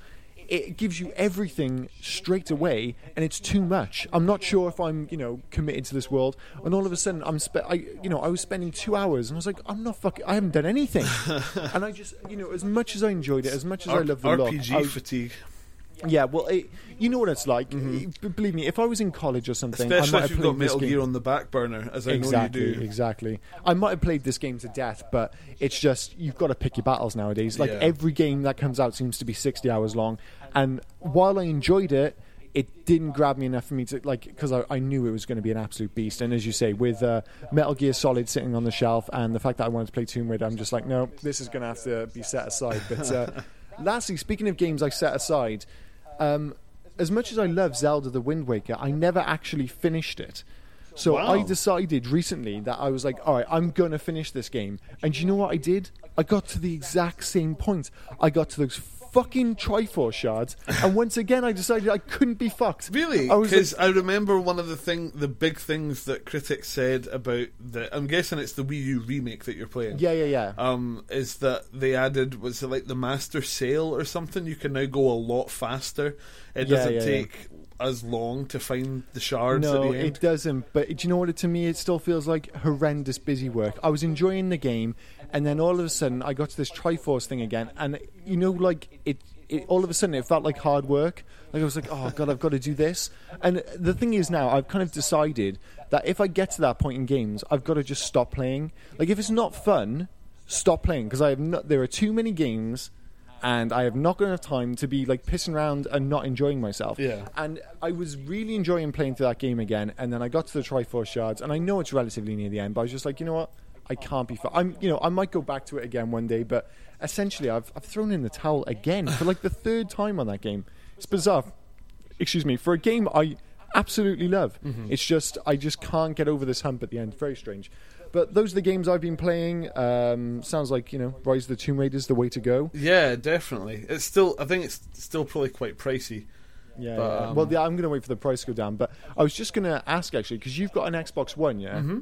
it gives you everything straight away, and it's too much. I'm not sure if I'm, you know, committed to this world, and all of a sudden I'm, spe- I, you know, I was spending two hours, and I was like, I'm not fucking, I haven't done anything, and I just, you know, as much as I enjoyed it, as much as R- I love the R look, P G I- fatigue. yeah, well, it, you know what it's like. B- Believe me, if I was in college or something, I Especially might if have you've played got this Metal game. Gear on the back burner, as I Exactly, know you do. exactly. I might have played this game to death, but it's just you've got to pick your battles nowadays. Like Yeah. every game that comes out seems to be sixty hours long, and while I enjoyed it, it didn't grab me enough for me to like because I, I knew it was going to be an absolute beast. And as you say, with uh, Metal Gear Solid sitting on the shelf, and the fact that I wanted to play Tomb Raider, I'm just like, no, this is going to have to be set aside. But uh, lastly, speaking of games I set aside. Um, As much as I love Zelda The Wind Waker, I never actually finished it. So Wow. I decided recently that I was like, all right, I'm going to finish this game. And do you know what I did? I got to the exact same point. I got to those fucking Triforce shards, and once again I decided I couldn't be fucked. Really? I was Because like, I remember one of the thing, the big things that critics said about the. I'm guessing it's the Wii U remake that you're playing. yeah, yeah, yeah. Um, is that they added was it like the Master Sail or something? You can now go a lot faster. It Yeah, doesn't yeah, yeah. take as long to find the shards No, at the end. it doesn't. But do you know what? It, to me, it still feels like horrendous busy work. I was enjoying the game, and then all of a sudden, I got to this Triforce thing again, and you know, like it. It, all of a sudden, it felt like hard work. Like I was like, "Oh God, I've got to do this." And the thing is, now I've kind of decided that if I get to that point in games, I've got to just stop playing. Like if it's not fun, stop playing because I have not. There are too many games. And I have not got enough time to be like pissing around and not enjoying myself. Yeah. And I was really enjoying playing through that game again. And then I got to the Triforce shards, and I know it's relatively near the end, but I was just like, you know what? I can't be. Fu- I'm, you know, I might go back to it again one day, but essentially, I've I've thrown in the towel again for like the third time on that game. It's bizarre. Excuse me, for a game I absolutely love. Mm-hmm. It's just I just can't get over this hump at the end. Very strange. But those are the games I've been playing. Um, sounds like, you know, Rise of the Tomb Raider is the way to go. Yeah, definitely. It's still. I think it's still probably quite pricey. Yeah. But, yeah. um, Well, yeah, I'm going to wait for the price to go down. But I was just going to ask actually because you've got an Xbox One, yeah. Mm-hmm.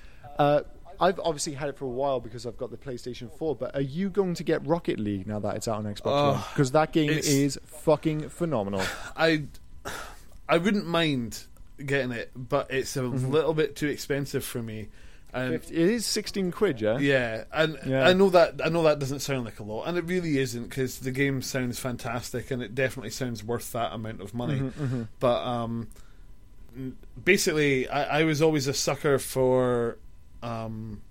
Uh, I've obviously had it for a while because I've got the PlayStation four. But are you going to get Rocket League now that it's out on Xbox Oh, One? Because that game it's- is fucking phenomenal. I, I wouldn't mind getting it, but it's a Mm-hmm. little bit too expensive for me. And It is sixteen quid, yeah. yeah, and Yeah. I know that I know that doesn't sound like a lot, and it really isn't because the game sounds fantastic, and it definitely sounds worth that amount of money. Mhm, mhm. But um, n- basically, I, I was always a sucker for um,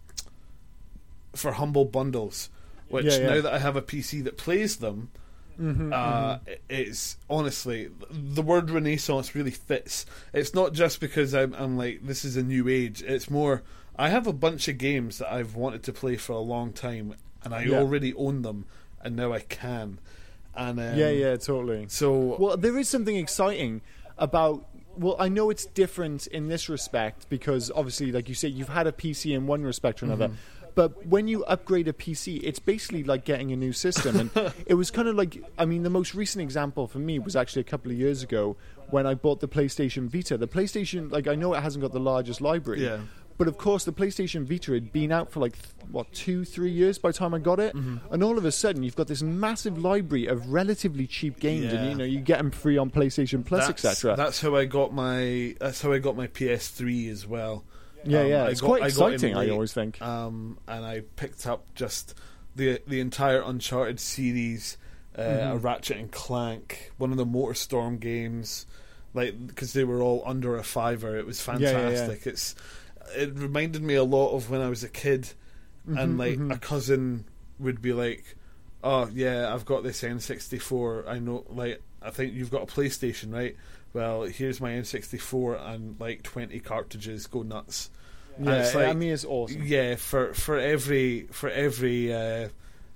for humble bundles, which Yeah, yeah. now that I have a P C that plays them. Mhm, Uh, mhm. it- it's honestly the word Renaissance really fits. It's not just because I'm, I'm like this is a new age. It's more I have a bunch of games that I've wanted to play for a long time, and I Yeah. already own them, and now I can. And um, Yeah, yeah, totally. So Well, there is something exciting about. Well, I know it's different in this respect because obviously, like you say, you've had a P C in one respect or another. But when you upgrade a P C, it's basically like getting a new system. And it was kind of like, I mean, the most recent example for me was actually a couple of years ago when I bought the PlayStation Vita. The PlayStation, like, I know it hasn't got the largest library. Yeah. But of course, the PlayStation Vita had been out for like, th- what, two, three years by the time I got it? And all of a sudden, you've got this massive library of relatively cheap games. And, Yeah. you know, you get them free on PlayStation Plus, that's, et cetera. that's how I got my that's how I got my P S three as well. Yeah, Um, yeah. I It's got- quite I got in exciting, I late. always think. Um, and I picked up just the the entire Uncharted series, uh, Mm-hmm. a Ratchet and Clank, one of the MotorStorm games, like because they were all under a fiver. It was Yeah, yeah, yeah. fantastic. It's it reminded me a lot of when I was a kid, and Mhm, like mhm. a cousin would be like, "Oh yeah, I've got this N sixty-four. I know, like I think you've got a PlayStation, right? Well, here's my N sixty-four and like twenty cartridges. Go nuts." And Yeah, it's I like- mean, it's awesome. Yeah, for for every for every uh,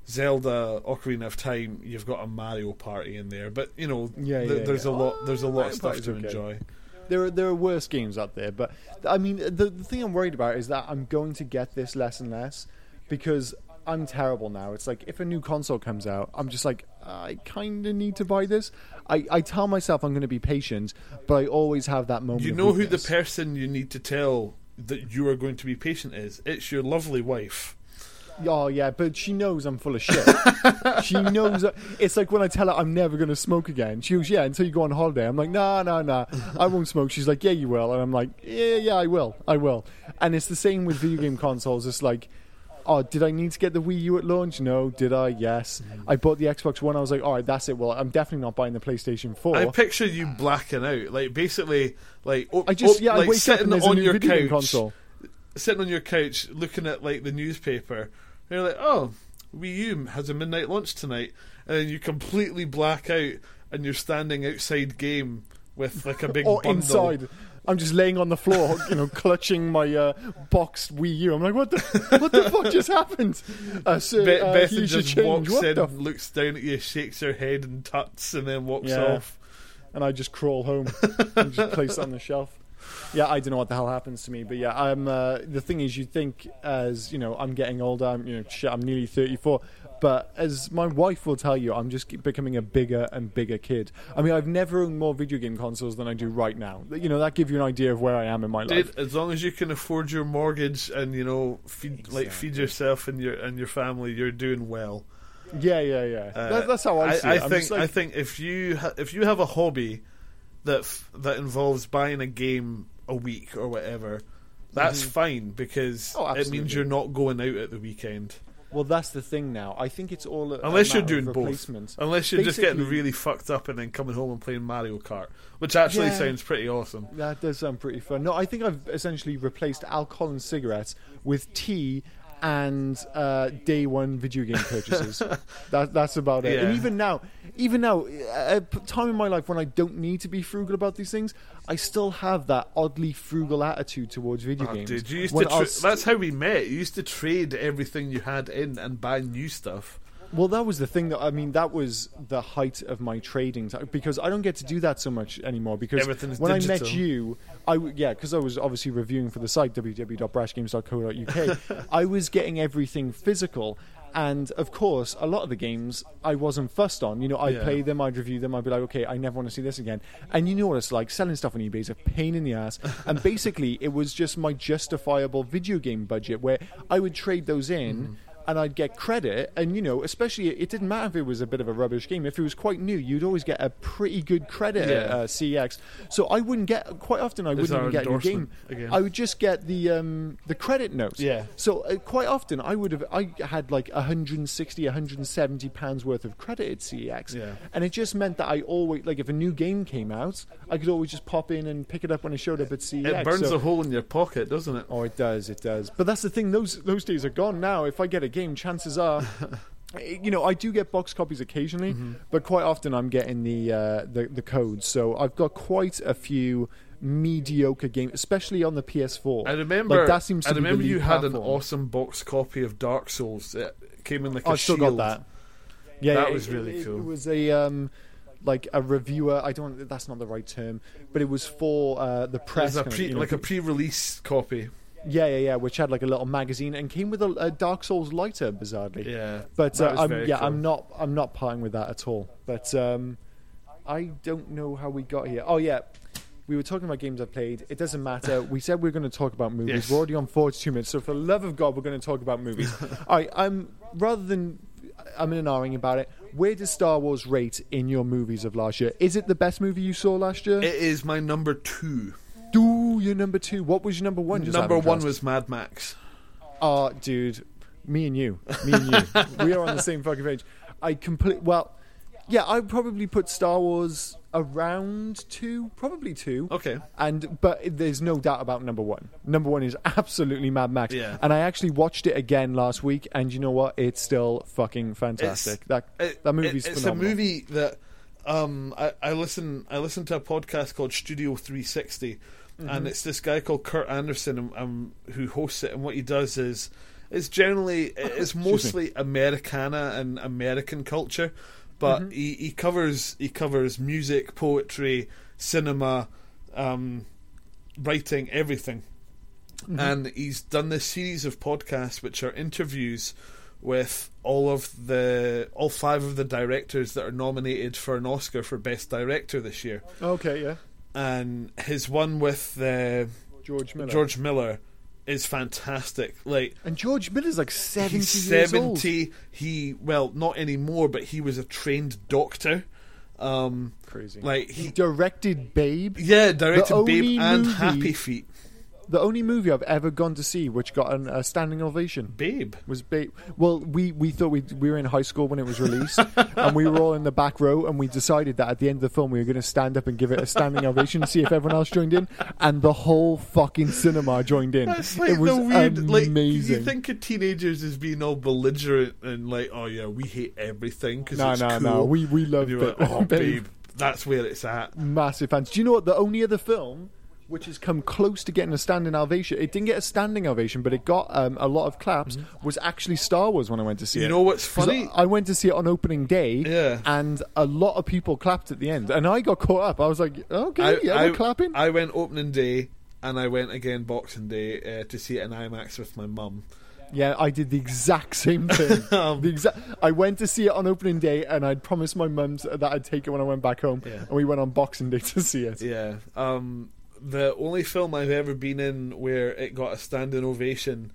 Zelda Ocarina of Time, you've got a Mario Party in there. But you know, Yeah, th- yeah, there's yeah. a lot there's a lot Mario of stuff Party's to okay. enjoy. There are there are worse games out there, but I mean the the thing I'm worried about is that I'm going to get this less and less because I'm terrible now. It's like if a new console comes out, I'm just like I kind of need to buy this. I, I tell myself I'm going to be patient, but I always have that moment. You of know who the weakness. person you need to tell that you are going to be patient is? It's your lovely wife. Oh yeah, but she knows I'm full of shit. She knows. It's like when I tell her I'm never going to smoke again. She goes, "Yeah, until you go on holiday." I'm like, "Nah, nah, nah, I won't smoke." She's like, "Yeah, you will," and I'm like, "Yeah, yeah, I will, I will." And it's the same with video game consoles. It's like, oh, did I need to get the Wii U at launch? No. Did I? Yes. I bought the Xbox One. I was like, all right, that's it. Well, I'm definitely not buying the PlayStation four. I picture you blacking out, like basically, like oh, I just oh, yeah, like I wake up sitting and there's on a new your video game couch, console. sitting on your couch, looking at like the newspaper. And you're like, oh, Wii U has a midnight launch tonight, and then you completely black out, and you're standing outside game with like a big or bundle. inside. I'm just laying on the floor, you know, clutching my uh, boxed Wii U. I'm like, what the, what the fuck just happened? Uh, so, Be- uh, Beth you should just change. walks What in, the f- looks down at you, shakes her head and tuts, and then walks Yeah. off. and I just crawl home and just place it on the shelf. Yeah, I don't know what the hell happens to me, but yeah, I'm. Uh, the thing is, you think as you know, I'm getting older. I'm, you know, shit, I'm nearly thirty-four. But as my wife will tell you, I'm just keep becoming a bigger and bigger kid. I mean, I've never owned more video game consoles than I do right now. You know, that gives you an idea of where I am in my Dude, life. as long as you can afford your mortgage and you know, feed Exactly. like feed yourself and your and your family, you're doing well. Yeah, yeah, yeah. Uh, that, that's how I see I, it. I I'm think just like, I think if you ha- if you have a hobby that f- that involves buying a game a week or whatever, that's Mhm. fine because Oh, it means absolutely. you're not going out at the weekend. well, that's the thing now. I think it's all a, Unless a you're matter of doing both. replacement. Unless you're just getting Basically- really fucked up and then coming home and playing Mario Kart, which actually Yeah. sounds pretty awesome. That does sound pretty fun. No, I think I've essentially replaced alcohol and cigarettes with tea and uh, day one video game purchases. that, that's about it. Yeah. And even now, even now, at a time in my life when I don't need to be frugal about these things, I still have that oddly frugal attitude towards video Oh, games. dude, you used When to I tra- was- that's how we met. You used to trade everything you had in and buy new stuff. Well, that was the thing. That I mean, that was the height of my trading time because I don't get to do that so much anymore. Because Everything's when I digital. met you, I w- yeah, because I was obviously reviewing for the site w w w dot brash games dot co dot u k. I was getting everything physical, and of course, a lot of the games I wasn't fussed on. You know, I'd Yeah. play them, I'd review them, I'd be like, okay, I never want to see this again. And you know what it's like? Selling stuff on eBay is a pain in the ass. And basically, it was just my justifiable video game budget where I would trade those in. Mm-hmm. And I'd get credit, and you know, especially it didn't matter if it was a bit of a rubbish game. If it was quite new, you'd always get a pretty good credit at Yeah. uh, C E X. So I wouldn't get quite often. I There's wouldn't our even get your game. endorsement again. I would just get the um, the credit note. Yeah. So uh, quite often I would have I had like one hundred sixty, one hundred seventy pounds worth of credit at C E X, Yeah. and it just meant that I always like if a new game came out, I could always just pop in and pick it up when it showed up at C E X. It burns So- a hole in your pocket, doesn't it? Oh, it does, it does. But that's the thing; those those days are gone now. If I get a game, chances are, you know, I do get box copies occasionally, Mm-hmm. but quite often I'm getting the uh, the the codes. So I've got quite a few mediocre games, especially on the P S four. I remember. like, that seems to I be the remember lead you had an platform. awesome box copy of Dark Souls. It came in like Oh, a I've still shield. got that. Yeah, That yeah, was it- really it, cool. It was a um, like a reviewer. I don't. That's not the right term, but it was for uh, the It press. was a kind of, pre, you know, like a pre-release copy. Yeah, yeah, yeah. Which had like a little magazine and came with a, a Dark Souls lighter, bizarrely. Yeah, But that uh, was I'm, very yeah, cool. I'm not. I'm not parting with that at all. But um, I don't know how we got here. Oh yeah, we were talking about games I played. It doesn't matter. We said we are going to talk about movies. Yes. We're already on forty-two minutes. So for the love of God, we're going to talk about movies. All right. I'm rather than I'm in an arguing about it. Where does Star Wars rate in your movies of last year? Is it the best movie you saw last year? It is my number two. Do your number two. What was your number one? Just out of Number one interest? was Mad Max. Oh, dude, me and you, me and you, we are on the same fucking page. I complete. Well, yeah, I'd probably put Star Wars around two, probably two. Okay. And but there's no doubt about number one. Number one is absolutely Mad Max. Yeah. And I actually watched it again last week, and you know what? It's still fucking fantastic. It's- that It- that movie's it- It's phenomenal. a movie that um, I, I listen. I listen to a podcast called Studio three sixty, Mm-hmm. and it's this guy called Kurt Anderson um, um, who hosts it. And what he does is, it's generally it's me. mostly Americana and American culture, but Mm-hmm. he, he covers he covers music, poetry, cinema, um, writing, everything. Mm-hmm. And he's done this series of podcasts which are interviews with all of the all five of the directors that are nominated for an Oscar for Best Director this year. Okay, yeah. And his one with uh, George Miller. George Miller is fantastic. Like, and George Miller's like seventy he's years old. seventy. He well, not anymore, but he was a trained doctor. Um, Crazy. Like He he, directed Babe. yeah, directed The Babe only and movie- Happy Feet. The only movie I've ever gone to see which got an, a standing ovation Babe. was Babe. Well, we, we thought we we were in high school when it was released, and we were all in the back row, and we decided that at the end of the film we were going to stand up and give it a standing ovation to see if everyone else joined in, and the whole fucking cinema joined in. That's like it was the weird, amazing. like you think of teenagers as being all belligerent and like, oh yeah, we hate everything because no, it's no, cool. no. We we And loved you're it. like, oh babe, that's where it's at. Massive fans. Do you know what? The only other film which has come close to getting a standing ovation, it didn't get a standing ovation, but it got um, a lot of claps, mm-hmm. was actually Star Wars when I went to see You it. know what's funny? I went to see it on opening day, Yeah. and a lot of people clapped at the end, and I got caught up. I was like, okay, I, yeah, I, we're clapping. I went opening day and I went again Boxing Day uh, to see it in IMAX with my mum. Yeah, I did the exact same thing. Um, the exact. I went to see it on opening day, and I'd promised my mum that I'd take it when I went back home, Yeah. and we went on Boxing Day to see it. Yeah. Um, the only film I've ever been in where it got a standing ovation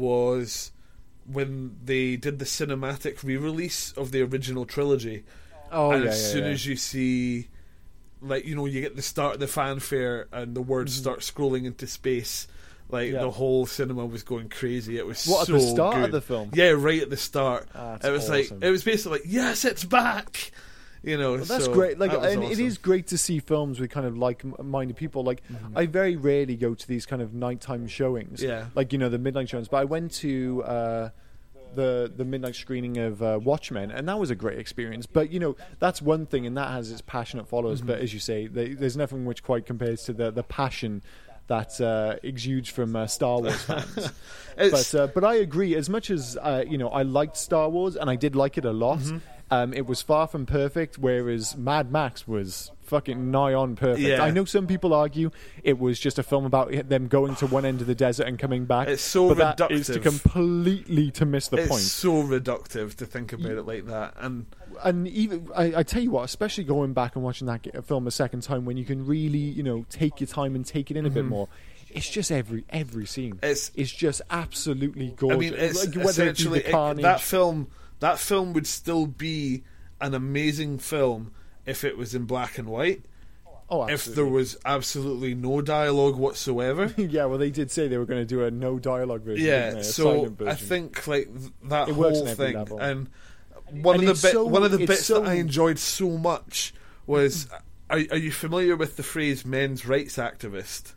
was when they did the cinematic re-release of the original trilogy. Oh, and yeah, as yeah, soon yeah. as you see, like, you know, you get the start of the fanfare and the words Mm-hmm. start scrolling into space, like, Yeah. the whole cinema was going crazy. It was What, at so the start good. of the film? Yeah, right at the start. Ah, that's it was awesome. like, it was basically like, yes, it's back! You know, Well, that's so great. Like, that was and it awesome. is great to see films with kind of like-minded people. Like, Mm-hmm. I very rarely go to these kind of nighttime showings. Yeah. Like, you know, the midnight showings. But I went to uh, the the midnight screening of uh, Watchmen, and that was a great experience. But you know, that's one thing, and that has its passionate followers. Mm-hmm. But as you say, they, there's nothing which quite compares to the the passion that uh, exudes from uh, Star Wars fans. It's- but uh, but I agree. As much as uh, you know, I liked Star Wars, and I did like it a lot. Mm-hmm. Um, it was far from perfect, whereas Mad Max was fucking nigh on perfect. Yeah. I know some people argue it was just a film about them going to one end of the desert and coming back. It's so but that is to reductive. completely to miss the it's point. so reductive to think about it like that. And And even I, I tell you what, especially going back and watching that ge- film a second time, when you can really, you know, take your time and take it in a bit more. It's just every every scene. It's- it's just absolutely gorgeous. I mean, it's like, whether it be essentially the it- carnage. that film. That film would still be an amazing film if it was in black and white. oh, If absolutely. there was absolutely no dialogue whatsoever. yeah, well, they did say they were going to do a no dialogue version. didn't Yeah, they? A so silent I version. think like th- that It whole works on every thing, level. and one And of it's the bit, so- one of the it's bits so- that I enjoyed so much was, are, are you familiar with the phrase "men's rights activist"?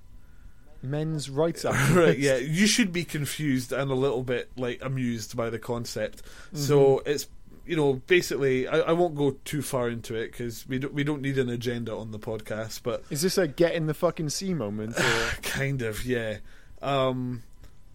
men's rights Right, activists. yeah, you should be confused and a little bit like amused by the concept. So Mm-hmm. it's, you know, basically, I, I won't go too far into it because we don't we don't need an agenda on the podcast, but Is this a get in the fucking sea moment? Or? kind of, yeah. Um,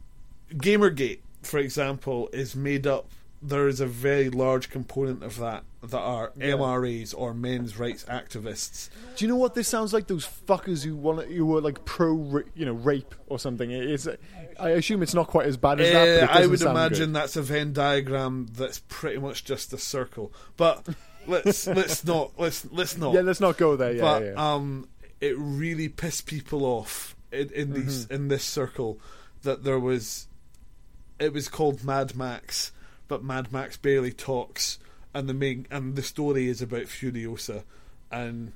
Gamergate, for example, is made up. There is a very large component of that that are Yeah. M R As or men's rights activists. Do you know what this sounds like? Those fuckers who want who were like pro, ra- you know, rape or something. It's, I assume it's not quite as bad as that. But it Uh, I doesn't would sound imagine good. that's a Venn diagram that's pretty much just a circle. But let's let's not let's let's not. Yeah, let's not go there. Yeah, but yeah, yeah. um, it really pissed people off in, in these Mm-hmm. in this circle that there was. It was called Mad Max, but Mad Max barely talks, and the main and the story is about Furiosa, and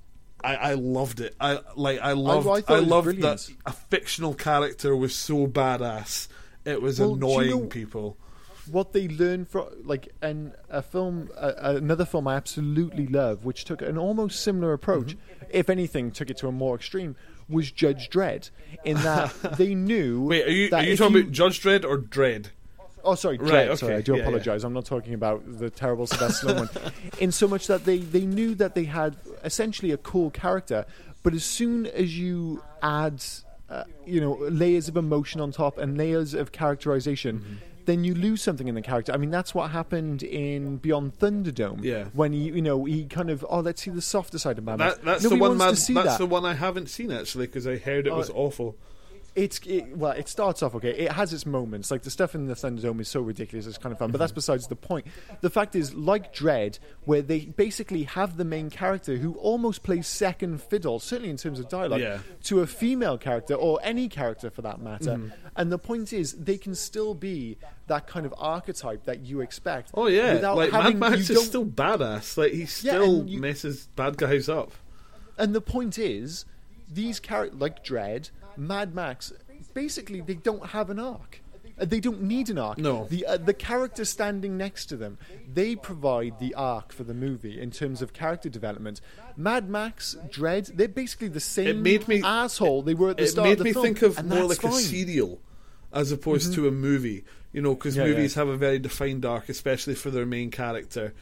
I, I loved it. I like I loved I I, thought it was loved brilliant. that a fictional character was so badass. It was Well, do you annoying know- people. What they learn from, like, and a film, uh, another film I absolutely love, which took an almost similar approach, Mm-hmm. if anything, took it to a more extreme, was Judge Dredd. In that they knew. Wait, are you that are you if talking about Judge Dredd or Dredd? Oh, sorry, Dredd. Right, okay, Sorry, I do yeah, yeah. apologise. I'm not talking about the terrible Sylvester Stallone one. In so much that they, they knew that they had essentially a cool character, but as soon as you add, uh, you know, layers of emotion on top and layers of characterization, Mm-hmm. then you lose something in the character. I mean, that's what happened in Beyond Thunderdome. Yeah. When he, you know, he kind of, oh, let's see the softer side of Mad Max. That, that's Nobody the one. wants Mad, to see that's that. the one I haven't seen actually because I heard it was Oh, awful. It's it, well, it starts off okay. It has its moments. Like the stuff in the Thunderdome is so ridiculous, it's kind of fun. But that's besides the point. The fact is, like Dredd, where they basically have the main character who almost plays second fiddle, certainly in terms of dialogue, Yeah. to a female character or any character for that matter. Mm-hmm. And the point is, they can still be that kind of archetype that you expect. Oh yeah, without like having, Mad Max you is don't- still badass. Like he Yeah, still and you- messes bad guys up. And the point is, these characters, like Dredd, Mad Max, basically they don't have an arc. Uh, They don't need an arc. No. The uh, the character standing next to them, they provide the arc for the movie in terms of character development. Mad Max, Dredd, they're basically the same It made me asshole they were at the It start made of the me film. think of and more that's like a fine. serial as opposed to a movie. You know, because Yeah, movies yeah. have a very defined arc, especially for their main character,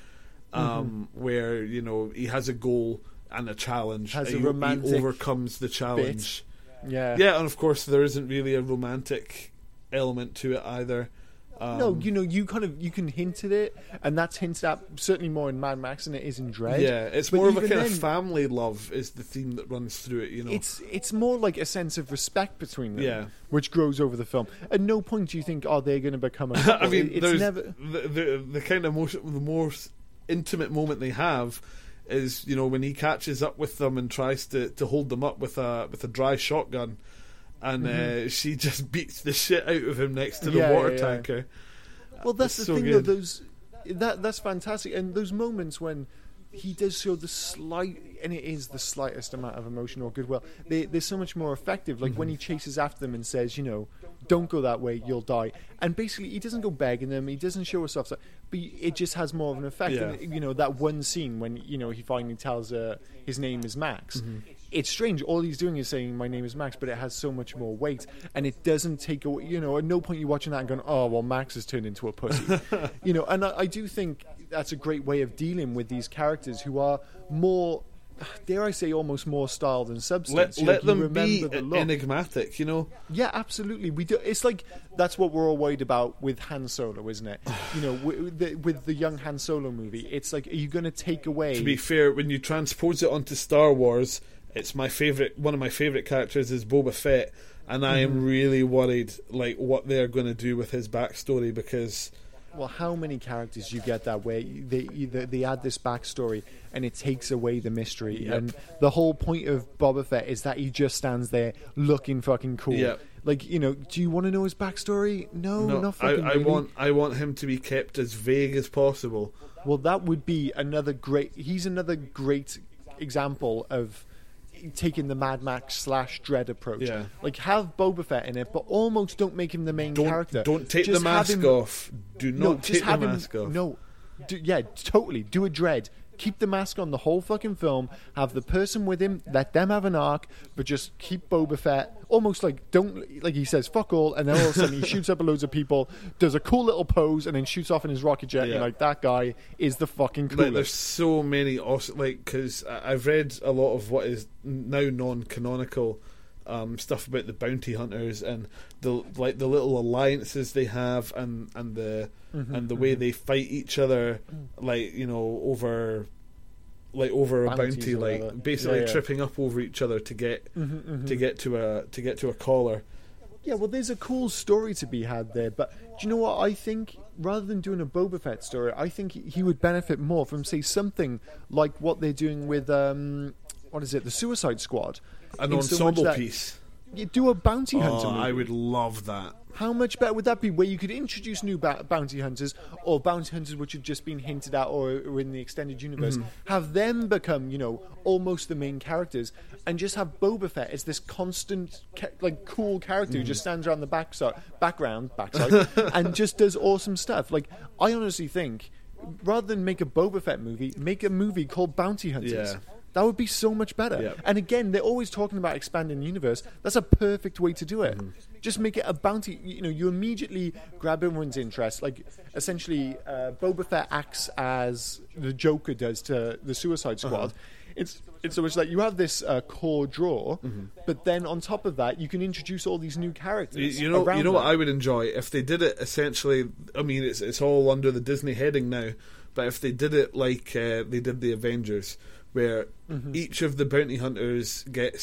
um, where you know he has a goal and a challenge. Has and a he, romantic he overcomes the challenge. Yeah. Yeah, and of course there isn't really a romantic element to it either. Um, No, you know, you kind of you can hint at it, and that's hinted at certainly more in Mad Max than it is in Dredd. yeah, it's But more of a even kind then, of family love is the theme that runs through it. You know, It's it's more like a sense of respect between them, Yeah. which grows over the film. At no point do you think, oh, they're going to become a couple. I mean, It- it's there's never. the, the the kind of most the most intimate moment they have is you know when he catches up with them and tries to, to hold them up with a with a dry shotgun, and uh, she just beats the shit out of him next to the Yeah, water yeah, yeah. tanker. Well, that's It's the so thing, good. though. Those that that's fantastic, and those moments when he does show the slight, and it is the slightest amount of emotion or goodwill. They, they're so much more effective. Like Mm-hmm. when he chases after them and says, you know, "Don't go that way, you'll die." And basically, he doesn't go begging them. He doesn't show a soft side, but it just has more of an effect. Yeah. And, you know, that one scene when you know he finally tells her his name is Max. Mm-hmm. It's strange. All he's doing is saying, "My name is Max," but it has so much more weight, and it doesn't take away. You know, at no point you're watching that and going, "Oh, well, Max has turned into a pussy." You know, and I, I do think that's a great way of dealing with these characters who are more, dare I say, almost more style than substance. Let You- let like, you them be remember the look. enigmatic. You know, Yeah, absolutely. We do. It's like that's what we're all worried about with Han Solo, isn't it? You know, with the, with the young Han Solo movie, it's like, are you going to take away? to be fair, when you transpose it onto Star Wars, it's my favorite. One of my favorite characters is Boba Fett, and I Mm-hmm. am really worried like what they're going to do with his backstory because. Well, how many characters you get that way? They they, they add this backstory, and it takes away the mystery. Yep. And the whole point of Boba Fett is that he just stands there looking fucking cool. Yep. Like, you know, do you want to know his backstory? No, No, not I, fucking I really. want I want him to be kept as vague as possible. Well, that would be another great. He's another great example of taking the Mad Max slash Dredd approach. Yeah. Like, have Boba Fett in it, but almost don't make him the main Don't character. don't take Just the have mask him- off. Do not No, take just the have him. mask off. No, do, yeah, totally. Do a Dredd. Keep the mask on the whole fucking film. Have the person with him. Let them have an arc, but just keep Boba Fett. Almost like don't like he says fuck all, and then all of a sudden he shoots up a loads of people, does a cool little pose, and then shoots off in his rocket jet. Yeah. And like that guy is the fucking Like, coolest. there's so many awesome, like because I've read a lot of what is now non-canonical um, stuff about the bounty hunters and the like the little alliances they have and and the Mm-hmm, and the way they fight each other, like you know over like over a Bounties bounty, or like whatever. basically Yeah, yeah. tripping up over each other to get Mm-hmm, to get to a to get to a collar. Yeah, well, there's a cool story to be had there, but do you know what I think? Rather than doing a Boba Fett story, I think he- he would benefit more from, say, something like what they're doing with, um, what is it, the Suicide Squad. An In so much ensemble that- piece. You do a bounty hunter Oh, movie. I would love that. How much better would that be? Where you could introduce new ba- bounty hunters, or bounty hunters which have just been hinted at, or, or in the extended universe, Mm-hmm. have them become, you know, almost the main characters, and just have Boba Fett as this constant, ca- like, cool character who just Mm-hmm. stands around the backside, background, backside, and just does awesome stuff. Like, I honestly think, rather than make a Boba Fett movie, make a movie called Bounty Hunters. Yeah. That would be so much better. Yep. And again, they're always talking about expanding the universe. That's a perfect way to do it. Mm-hmm. Just make it a bounty. You know, you immediately grab everyone's interest. Like, essentially, uh, Boba Fett acts as the Joker does to the Suicide Squad. Uh-huh. It's it's so much like you have this uh, core draw, Mm-hmm. but then on top of that, you can introduce all these new You, characters. you know, around you know what that. I would enjoy if they did it. Essentially, I mean, it's it's all under the Disney heading now, but if they did it like uh, they did the Avengers, where Mm-hmm. each of the bounty hunters gets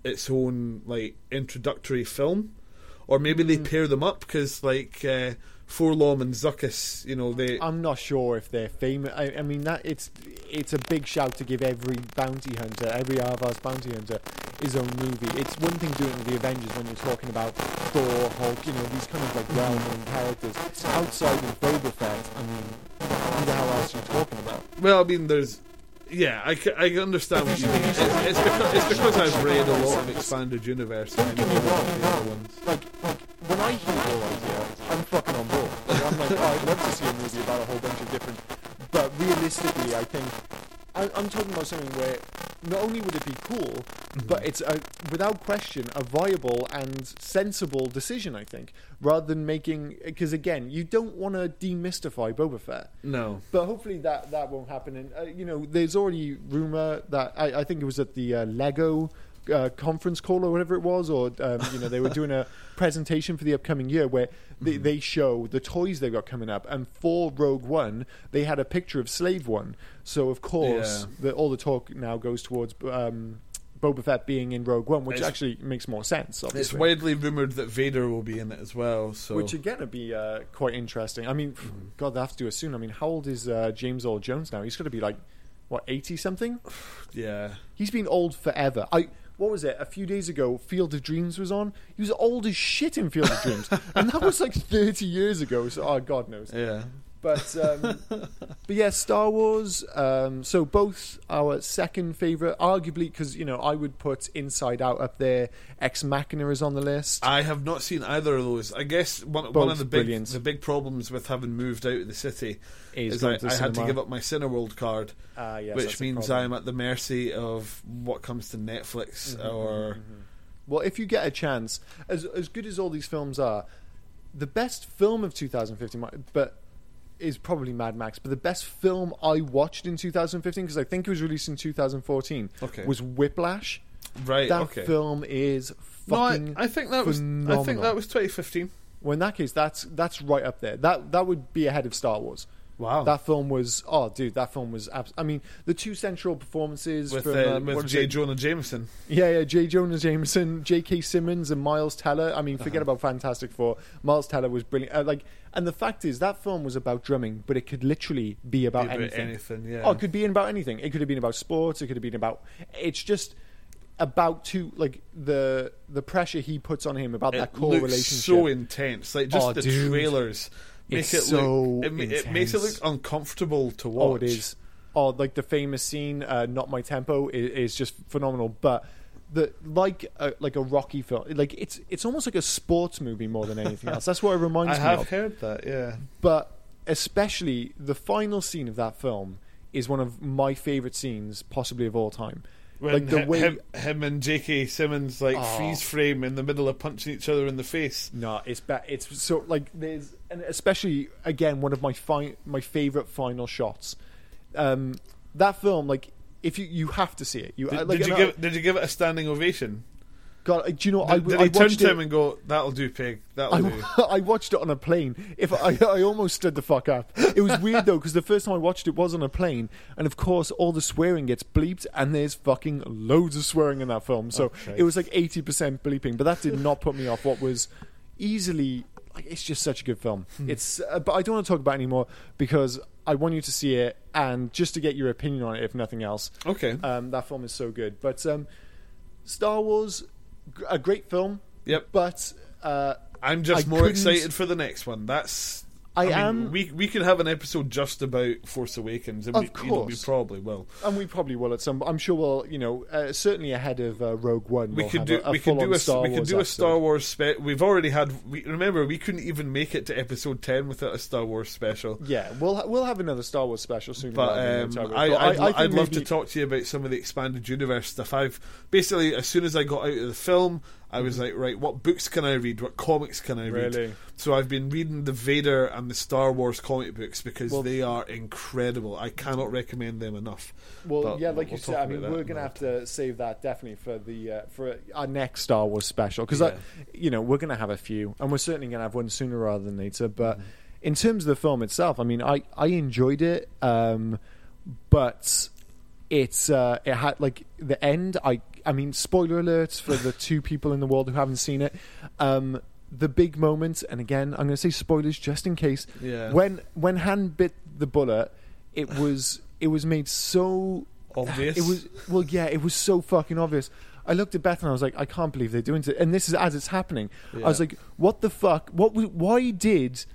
its own like introductory film, or maybe they Mm. pair them up because like uh, Forlom and Zuckuss, you know, they. I'm not sure if they're famous. I, I mean, that it's it's a big shout to give every bounty hunter, every Arvas bounty hunter, his own movie. It's one thing doing the Avengers when you're talking about Thor, Hulk, you know, these kind of like well-known characters. Outside of Boba Fett, I mean, who the hell else are you talking about? Well, I mean, there's. Yeah, I, ca- I understand what you mean. It's, it's, because, it's because I've read a lot of expanded universe. Don't and get I me know wrong, the no. other ones. Like, like when I hear your idea, I'm fucking on board. Like, I'm like, oh, I'd love to see a movie about a whole bunch of different. But realistically, I think I, I'm talking about something where not only would it be cool, Mm-hmm. but it's a, without question a viable and sensible decision. I think rather than making because again, you don't want to demystify Boba Fett. No. But hopefully that, that won't happen. And uh, you know, there's already rumor that I, I think it was at the uh, Lego uh, conference call or whatever it was, or um, you know, they were doing a presentation for the upcoming year where they, Mm-hmm. they show the toys they've got coming up. And for Rogue One, they had a picture of Slave One. So of course, Yeah. the, all the talk now goes towards um, Boba Fett being in Rogue One, which It's- actually makes more sense. It's Obviously. widely rumoured that Vader will be in it as well. So Which again would be uh, quite interesting. I mean, Mm-hmm. God, they have to do it soon. I mean, how old is uh, James Earl Jones now? He's got to be like, what, eighty something? yeah. He's been old forever. I what was it? A few days ago, Field of Dreams was on. He was old as shit in Field of Dreams, and that was like thirty years ago. So, oh, God knows. Yeah. But um, but yeah, Star Wars. Um, so both our second favorite, arguably, because you know I would put Inside Out up there. Ex Machina is on the list. I have not seen either of those. I guess one, one Both of the big brilliant. the big problems with having moved out of the city Is is going I, to the I had to cinema. give up my Cineworld card, Ah, yes, which that's a means problem. I'm at the mercy of what comes to Netflix Mhm, or. mhm, mhm. Well, if you get a chance, as as good as all these films are, the best film of two thousand fifteen, mi- but is probably Mad Max. But the best film I watched in two thousand fifteen, because I think it was released in two thousand fourteen, Okay. was Whiplash. Right. That okay. film is No, I, fucking. I think that was. I think phenomenal. that was twenty fifteen. Well, in that case, that's that's right up there. That that would be ahead of Star Wars. Wow. That film was, oh, dude, that film was. Abs- I mean, the two central performances with from uh, um, what with is J. it? Jonah Jameson. Yeah, yeah, J. Jonah Jameson, J K. Simmons, and Miles Teller. I mean, forget Uh-huh. about Fantastic Four. Miles Teller was brilliant. Uh, like, and the fact is, that film was about drumming, but it could literally be about, About anything. anything, yeah. Oh, it could be about anything. It could have been about sports. It could have been about. It's just about two, like the the pressure he puts on him about It that core looks relationship. so intense. Like just Oh, the dude. trailers make It's it so look. It, ma- it makes it look intense. uncomfortable to watch. Oh, it is. Oh, like the famous scene, uh, "Not My Tempo," is, is just phenomenal. But the like a, like a Rocky film, like it's it's almost like a sports movie more than anything else. That's what it reminds I me have of. heard that. Yeah. But especially the final scene of that film is one of my favorite scenes, possibly of all time. When Like the hi- way- him, him and J K. Simmons like Oh. freeze frame in the middle of punching each other in the face. No, it's ba- it's so like there's and especially again one of my fi- my favorite final shots. Um, that film, like if you you have to see it. You Did, uh, like, did you and I- give Did you give it a standing ovation? God, uh, do you know? Did, I, did I he turn watched to it. him and go, "That'll do, pig. That'll do"? I, I watched it on a plane. If I, I almost stood the fuck up. It was weird though because the first time I watched it was on a plane, and of course all the swearing gets bleeped, and there's fucking loads of swearing in that film. So Oh, it was like eighty percent bleeping, but that did not put me off. What was easily like, it's just such a good film. Hmm. It's, uh, but I don't want to talk about it anymore because I want you to see it and just to get your opinion on it, if nothing else. Okay. Um, that film is so good. But um, Star Wars, g- a great film. Yep. But uh, I'm just I more couldn't- excited for the next one. That's. I mean, am- We we could have an episode just about Force Awakens, and Of we, you know, we course. probably will. and we probably will at some. I'm sure we'll, you know, uh, certainly ahead of uh, Rogue One. We we'll could have do a, a we could do full-on a Star we could Wars do a episode. Star Wars spe- We've already had. We, remember, we couldn't even make it to episode ten without a Star Wars special. Yeah, we'll ha- we'll have another Star Wars special soon. But rather than um, October. I, But I'd, I I'd think love to maybe- talk to you about some of the expanded universe stuff. I've basically, as soon as I got out of the film, I was like, right, what books can I read? What comics can I read? Really? So I've been reading the Vader and the Star Wars comic books because Well- they are incredible. I cannot recommend them enough. Well, But yeah, like we'll you talk said, I about mean, that we're going to another have to save that definitely for the uh, for our next Star Wars special because, Yeah. you know, we're going to have a few, and we're certainly going to have one sooner rather than later. But Mm-hmm. in terms of the film itself, I mean, I I enjoyed it, um, but it's uh, it had like the end. I I mean, spoiler alerts for the two people in the world who haven't seen it. Um, the big moment, and again, I'm going to say spoilers just in case. Yeah. When when Han bit the bullet, it was it was made so obvious. It was well, yeah, it was so fucking obvious. I looked at Beth and I was like, I can't believe they're doing it. And this is as it's happening. Yeah. I was like, what the fuck? What? Was, why did,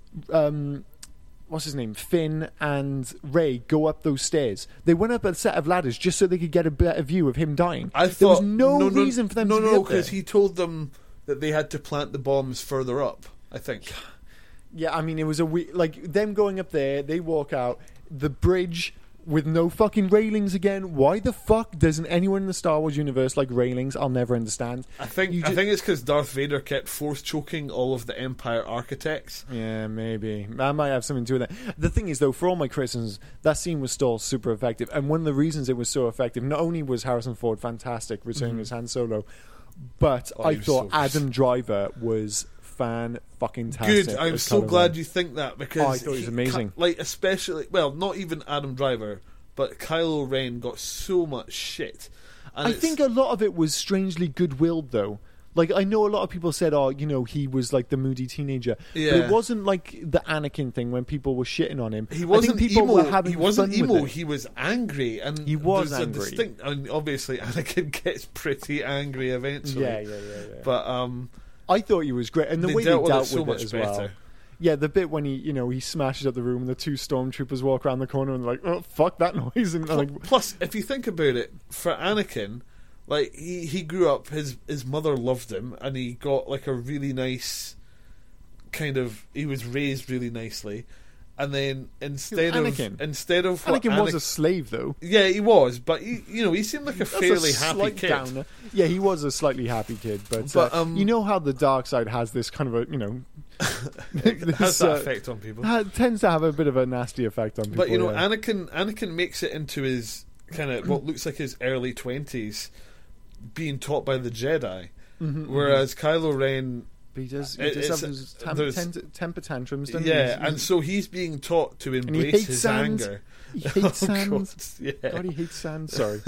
um, what's his name, Finn and Ray go up those stairs? They went up a set of ladders just so they could get a better view of him dying. I there thought, was no, no, no reason for them no, to no, be no, up there. because he told them that they had to plant the bombs further up. I think. Yeah, I mean, it was a we- like them going up there. They walk out the bridge with no fucking railings again. Why the fuck doesn't anyone in the Star Wars universe like railings? I'll never understand. I think You I ju- think it's because Darth Vader kept force choking all of the Empire architects. Yeah, maybe. That might have something to do with that. The thing is, though, for all my criticisms, that scene was still super effective. And one of the reasons it was so effective, not only was Harrison Ford fantastic returning Mhm. as Han Solo, but Oh, I he was thought so good. Adam Driver was fan fucking tastic. Good. I'm as so Kylo glad Ren. you think that because Oh, I thought he was amazing. Like especially, well, not even Adam Driver, but Kylo Ren got so much shit. And I it's- think a lot of it was strangely good-willed, though. Like, I know a lot of people said, oh, you know, he was like the moody teenager. Yeah. But it wasn't like the Anakin thing when people were shitting on him. he I wasn't think people emo. were having he wasn't fun with emo. it. He was angry, and He was there's angry. A distinct, and obviously, Anakin gets pretty angry eventually. Yeah, yeah, yeah, yeah. But um, I thought he was great, and the they way dealt they with dealt it so with much it as better. well. Yeah, the bit when he, you know, he smashes up the room and the two stormtroopers walk around the corner and they're like, oh, fuck that noise. And Pl- like, Plus, if you think about it, for Anakin, like he, he grew up, his his mother loved him, and he got like a really nice kind of. He was raised really nicely, and then instead of Anakin. instead of what Anakin was Anakin- a slave, though. yeah, he was, but he, you know, he seemed like a That's fairly a happy slight kid. downer. Yeah, he was a slightly happy kid, but, But, uh, um, you know how the dark side has this kind of a, you know, It has this, that uh, effect on people. ha- tends to have a bit of a nasty effect on people. But you know, yeah. Anakin Anakin makes it into his kind of what looks like his early twenties, being taught by the Jedi, Mhm, whereas Kylo Ren, But he does, he it- does have it's- those tam- there's- ten- temper tantrums, doesn't yeah, he? He's- and so he's being taught to he embrace hates his sand. anger. he hates Oh, sand. God, yeah. God, he hates sand. Sorry.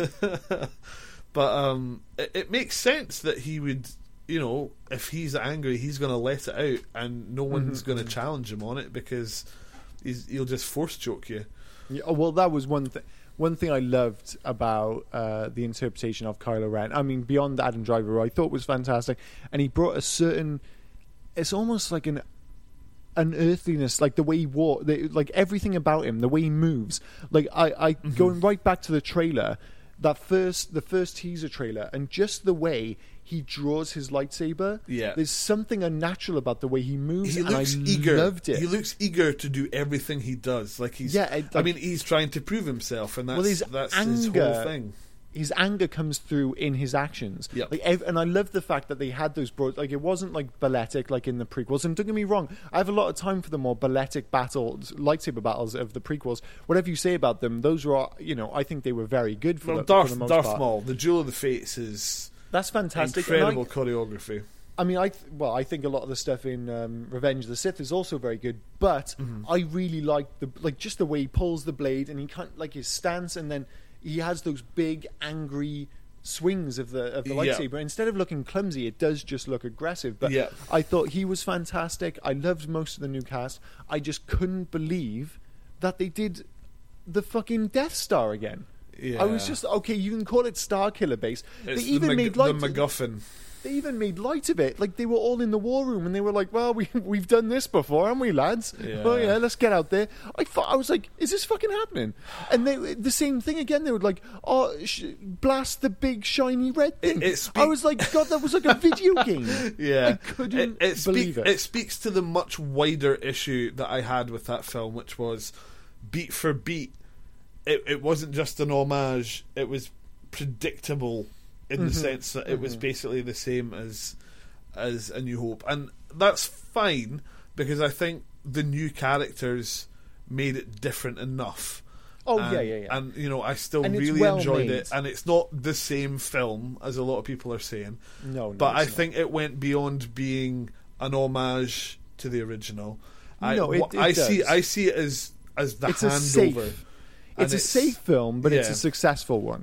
But um, it, it makes sense that he would, you know, if he's angry, he's going to let it out, and no one's Mhm. going to challenge him on it because he's, he'll just force choke you. Yeah, oh, well, that was one thing. One thing I loved about uh, the interpretation of Kylo Ren. I mean, beyond Adam Driver, who I thought was fantastic, and he brought a certain. It's almost like an unearthliness, like the way he walks, like everything about him, the way he moves. Like I, I Mm-hmm. going right back to the trailer, that first, the first teaser trailer, and just the way he draws his lightsaber. Yeah. There's something unnatural about the way he moves, He and looks I eager. loved it. He looks eager to do everything he does. Like he's. Yeah, it- I like- mean, he's trying to prove himself, and that's Well, his that's his whole anger- thing. His anger comes through in his actions. Yep. Like, ev- and I love the fact that they had those broad. Like, it wasn't like balletic like in the prequels. And don't get me wrong, I have a lot of time for the more balletic battles, lightsaber battles of the prequels. Whatever you say about them, those were, you know, I think they were very good for, Well, the, Darth for the most Darth part. Maul, the Duel of the Fates is That's fantastic. And I- incredible choreography. I mean, I th- well, I think a lot of the stuff in um, Revenge of the Sith is also very good, but Mm-hmm. I really like the like just the way he pulls the blade and he can't like his stance, and then he has those big angry swings of the of the Yeah. lightsaber. Instead of looking clumsy, it does just look aggressive. But Yeah. I thought he was fantastic. I loved most of the new cast. I just couldn't believe that they did the fucking Death Star again. Yeah. I was just okay. You can call it Star Killer Base. It's they even the, Mag- made light the MacGuffin. they even made light of it. Like, they were all in the war room and they were like, well, we, we've done this before, haven't we, lads? Yeah. Oh, yeah, let's get out there. I thought, I was like, is this fucking happening? And they the same thing again. They were like, oh, sh- blast the big shiny red thing. It- it spe- I was like, God, that was like a video game. Yeah, I couldn't it, it speak- believe it. It speaks to the much wider issue that I had with that film, which was beat for beat. It, it wasn't just an homage; it was predictable in Mm-hmm. the sense that it was basically the same as as A New Hope, and that's fine because I think the new characters made it different enough. Oh, and, yeah, yeah, yeah. And you know, I still And it's really well enjoyed made. it, and it's not the same film as a lot of people are saying. No, no, But I it's not. think it went beyond being an homage to the original. I, No, it- wh- it I see. does. I see it as as the It's a handover. safe. And It's a safe film, but it's yeah. a successful one.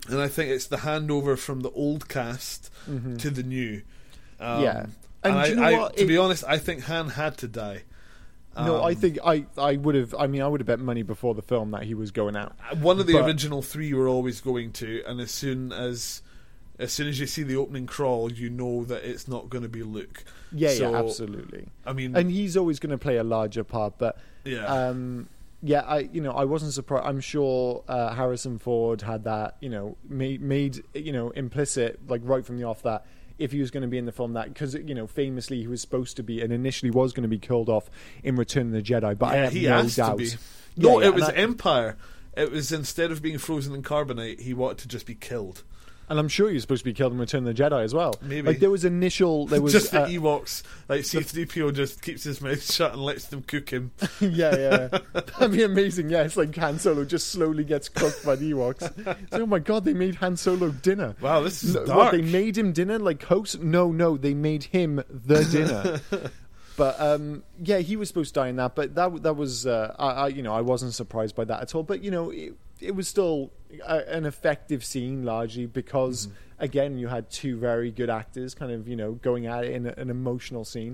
and I think it's the handover from the old cast Mm-hmm. to the new. Um, Yeah. and, And I, do you know I, what? to It- be honest, I think Han had to die. No, I Um, think I, I would have. I mean, I would have bet money before the film that he was going out. One of the But- original three were always going to, and as soon as as soon as you see the opening crawl, you know that it's not going to be Luke. Yeah, So, yeah, absolutely. I mean, And he's always going to play a larger part. But yeah, um, yeah, I you know I wasn't surprised. I'm sure uh, Harrison Ford had that you know made made you know implicit like right from the off that if he was going to be in the film that because you know famously he was supposed to be and initially was going to be killed off in Return of the Jedi. But I yeah, have he no asked doubt. to be. Yeah, No, yeah, it was and I- Empire. It was instead of being frozen in carbonite, he wanted to just be killed. And I'm sure he was supposed to be killed in Return of the Jedi as well. Maybe. Like there was initial, there was just the uh, Ewoks, like C three P O just keeps his mouth shut and lets them cook him. yeah, yeah, that'd be amazing. Yeah, it's like Han Solo just slowly gets cooked by the Ewoks. It's like, oh my god, they made Han Solo dinner. Wow, this is No, dark. what they made him dinner like host? No, no, they made him the dinner. But um, yeah, he was supposed to die in that. But that that was uh, I, I you know I wasn't surprised by that at all. But you know it, it was still a, an effective scene largely because Mm-hmm. again you had two very good actors kind of you know going at it in a, an emotional scene.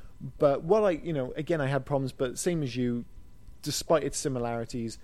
But what I you know again I had problems, but same as you, despite its similarities.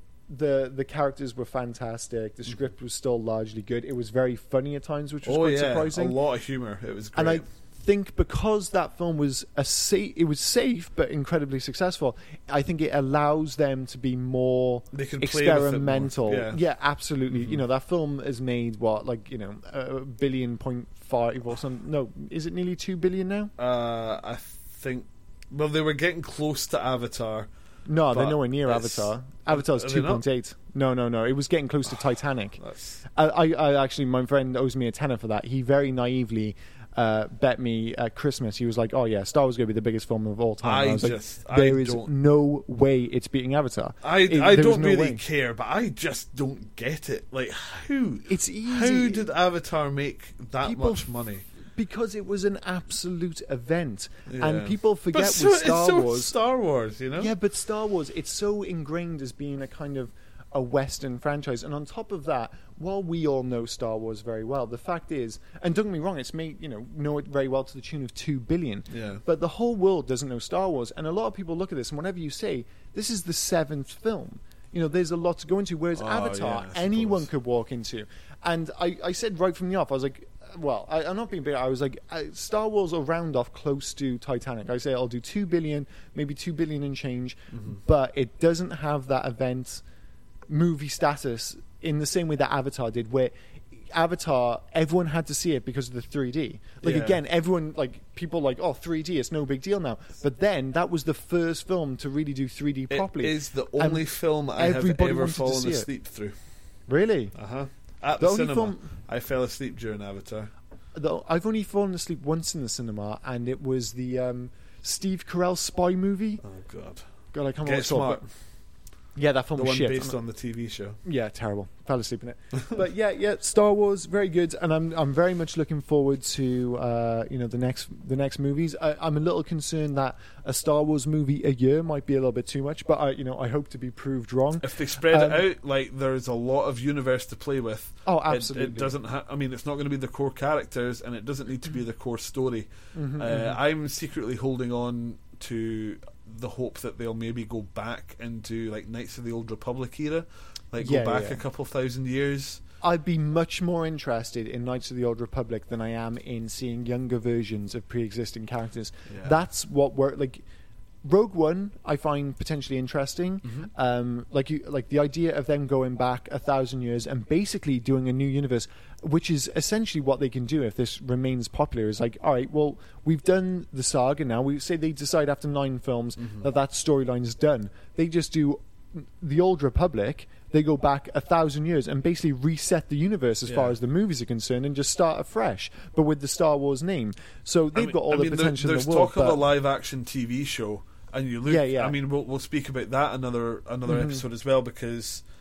The the characters were fantastic. The script was still largely good. It was very funny at times, which was oh quite yeah, surprising. a lot of humor. It was great. And I think because that film was a safe, it was safe but incredibly successful. I think it allows them to be more They can play with it more, experimental. yeah. absolutely. Mhm. You know that film has made what like you know a billion point five or some. No, is it nearly two billion now? uh, I think. Well, they were getting close to Avatar. No, they're But nowhere near it's- Avatar. Avatar's are they two not? point eight. No, no, no. It was getting close to Titanic. That's I, I, I actually, my friend owes me a tenner for that. He very naively uh, bet me at Christmas. He was like, "Oh yeah, Star Wars is going to be the biggest film of all time." I And I was just- like, "There I is don't- no way it's beating Avatar." I, It- I there don't was no really way. care, but I just don't get it. Like, how? It's easy. How did Avatar make that People much money? Because it was an absolute event, Yeah. and people forget But so, with Star it's so Wars. Star Wars, you know? Yeah, but Star Wars, it's so ingrained as being a kind of a Western franchise. And on top of that, while we all know Star Wars very well, the fact is, and don't get me wrong, it's made, you know, know it very well to the tune of two billion. Yeah. But the whole world doesn't know Star Wars. And a lot of people look at this, and whenever you say, this is the seventh film, you know, there's a lot to go into. Whereas Oh, Avatar, yeah, I anyone suppose. could walk into. And I, I said right from the off, I was like, well, I, I'm not being big. I was like, uh, Star Wars will round off close to Titanic. I say I'll do two billion, maybe two billion and change, Mm-hmm. but it doesn't have that event movie status in the same way that Avatar did, where Avatar, everyone had to see it because of the three D. Like Yeah. again, everyone like people like, oh, three D, it's no big deal now. But then that was the first film to really do three D properly. It is the And only film I have everybody ever wanted to fallen see it. asleep through. Really? Uh huh. At The the, only cinema, film- I fell asleep during Avatar. The, I've only fallen asleep once in the cinema, and it was the um, Steve Carell spy movie. Oh God. God, I can't remember what Get it's called. Smart. But yeah, that film The was one shit. based I'm- on the T V show. Yeah, terrible. Fell asleep in it. But yeah, yeah, Star Wars, very good, and I'm I'm very much looking forward to uh, you know the next the next movies. I, I'm a little concerned that a Star Wars movie a year might be a little bit too much, but I you know I hope to be proved wrong. If they spread Um, it out, like there's a lot of universe to play with. Oh, It- absolutely. It, doesn't. Ha- I mean, it's not going to be the core characters, and it doesn't need to be the core story. Mhm, uh, mhm. I'm secretly holding on to the hope that they'll maybe go back into like Knights of the Old Republic era, like Yeah, go back yeah. a couple thousand years. I'd be much more interested in Knights of the Old Republic than I am in seeing younger versions of pre-existing characters. Yeah. That's what we're like. Rogue One, I find potentially interesting. Mhm. Um, like you, like the idea of them going back a thousand years and basically doing a new universe, which is essentially what they can do if this remains popular. Is like, all right, well, we've done the saga now. We say they decide after nine films Mhm. that that storyline is done. They just do the Old Republic. They go back a thousand years and basically reset the universe as Yeah. far as the movies are concerned and just start afresh, but with the Star Wars name. So they've I mean- got all I the mean, there- potential There's in the world. talk of a but- live action T V show, and you look. Yeah, yeah. I mean, we'll we'll speak about that another another Mhm. episode as well, because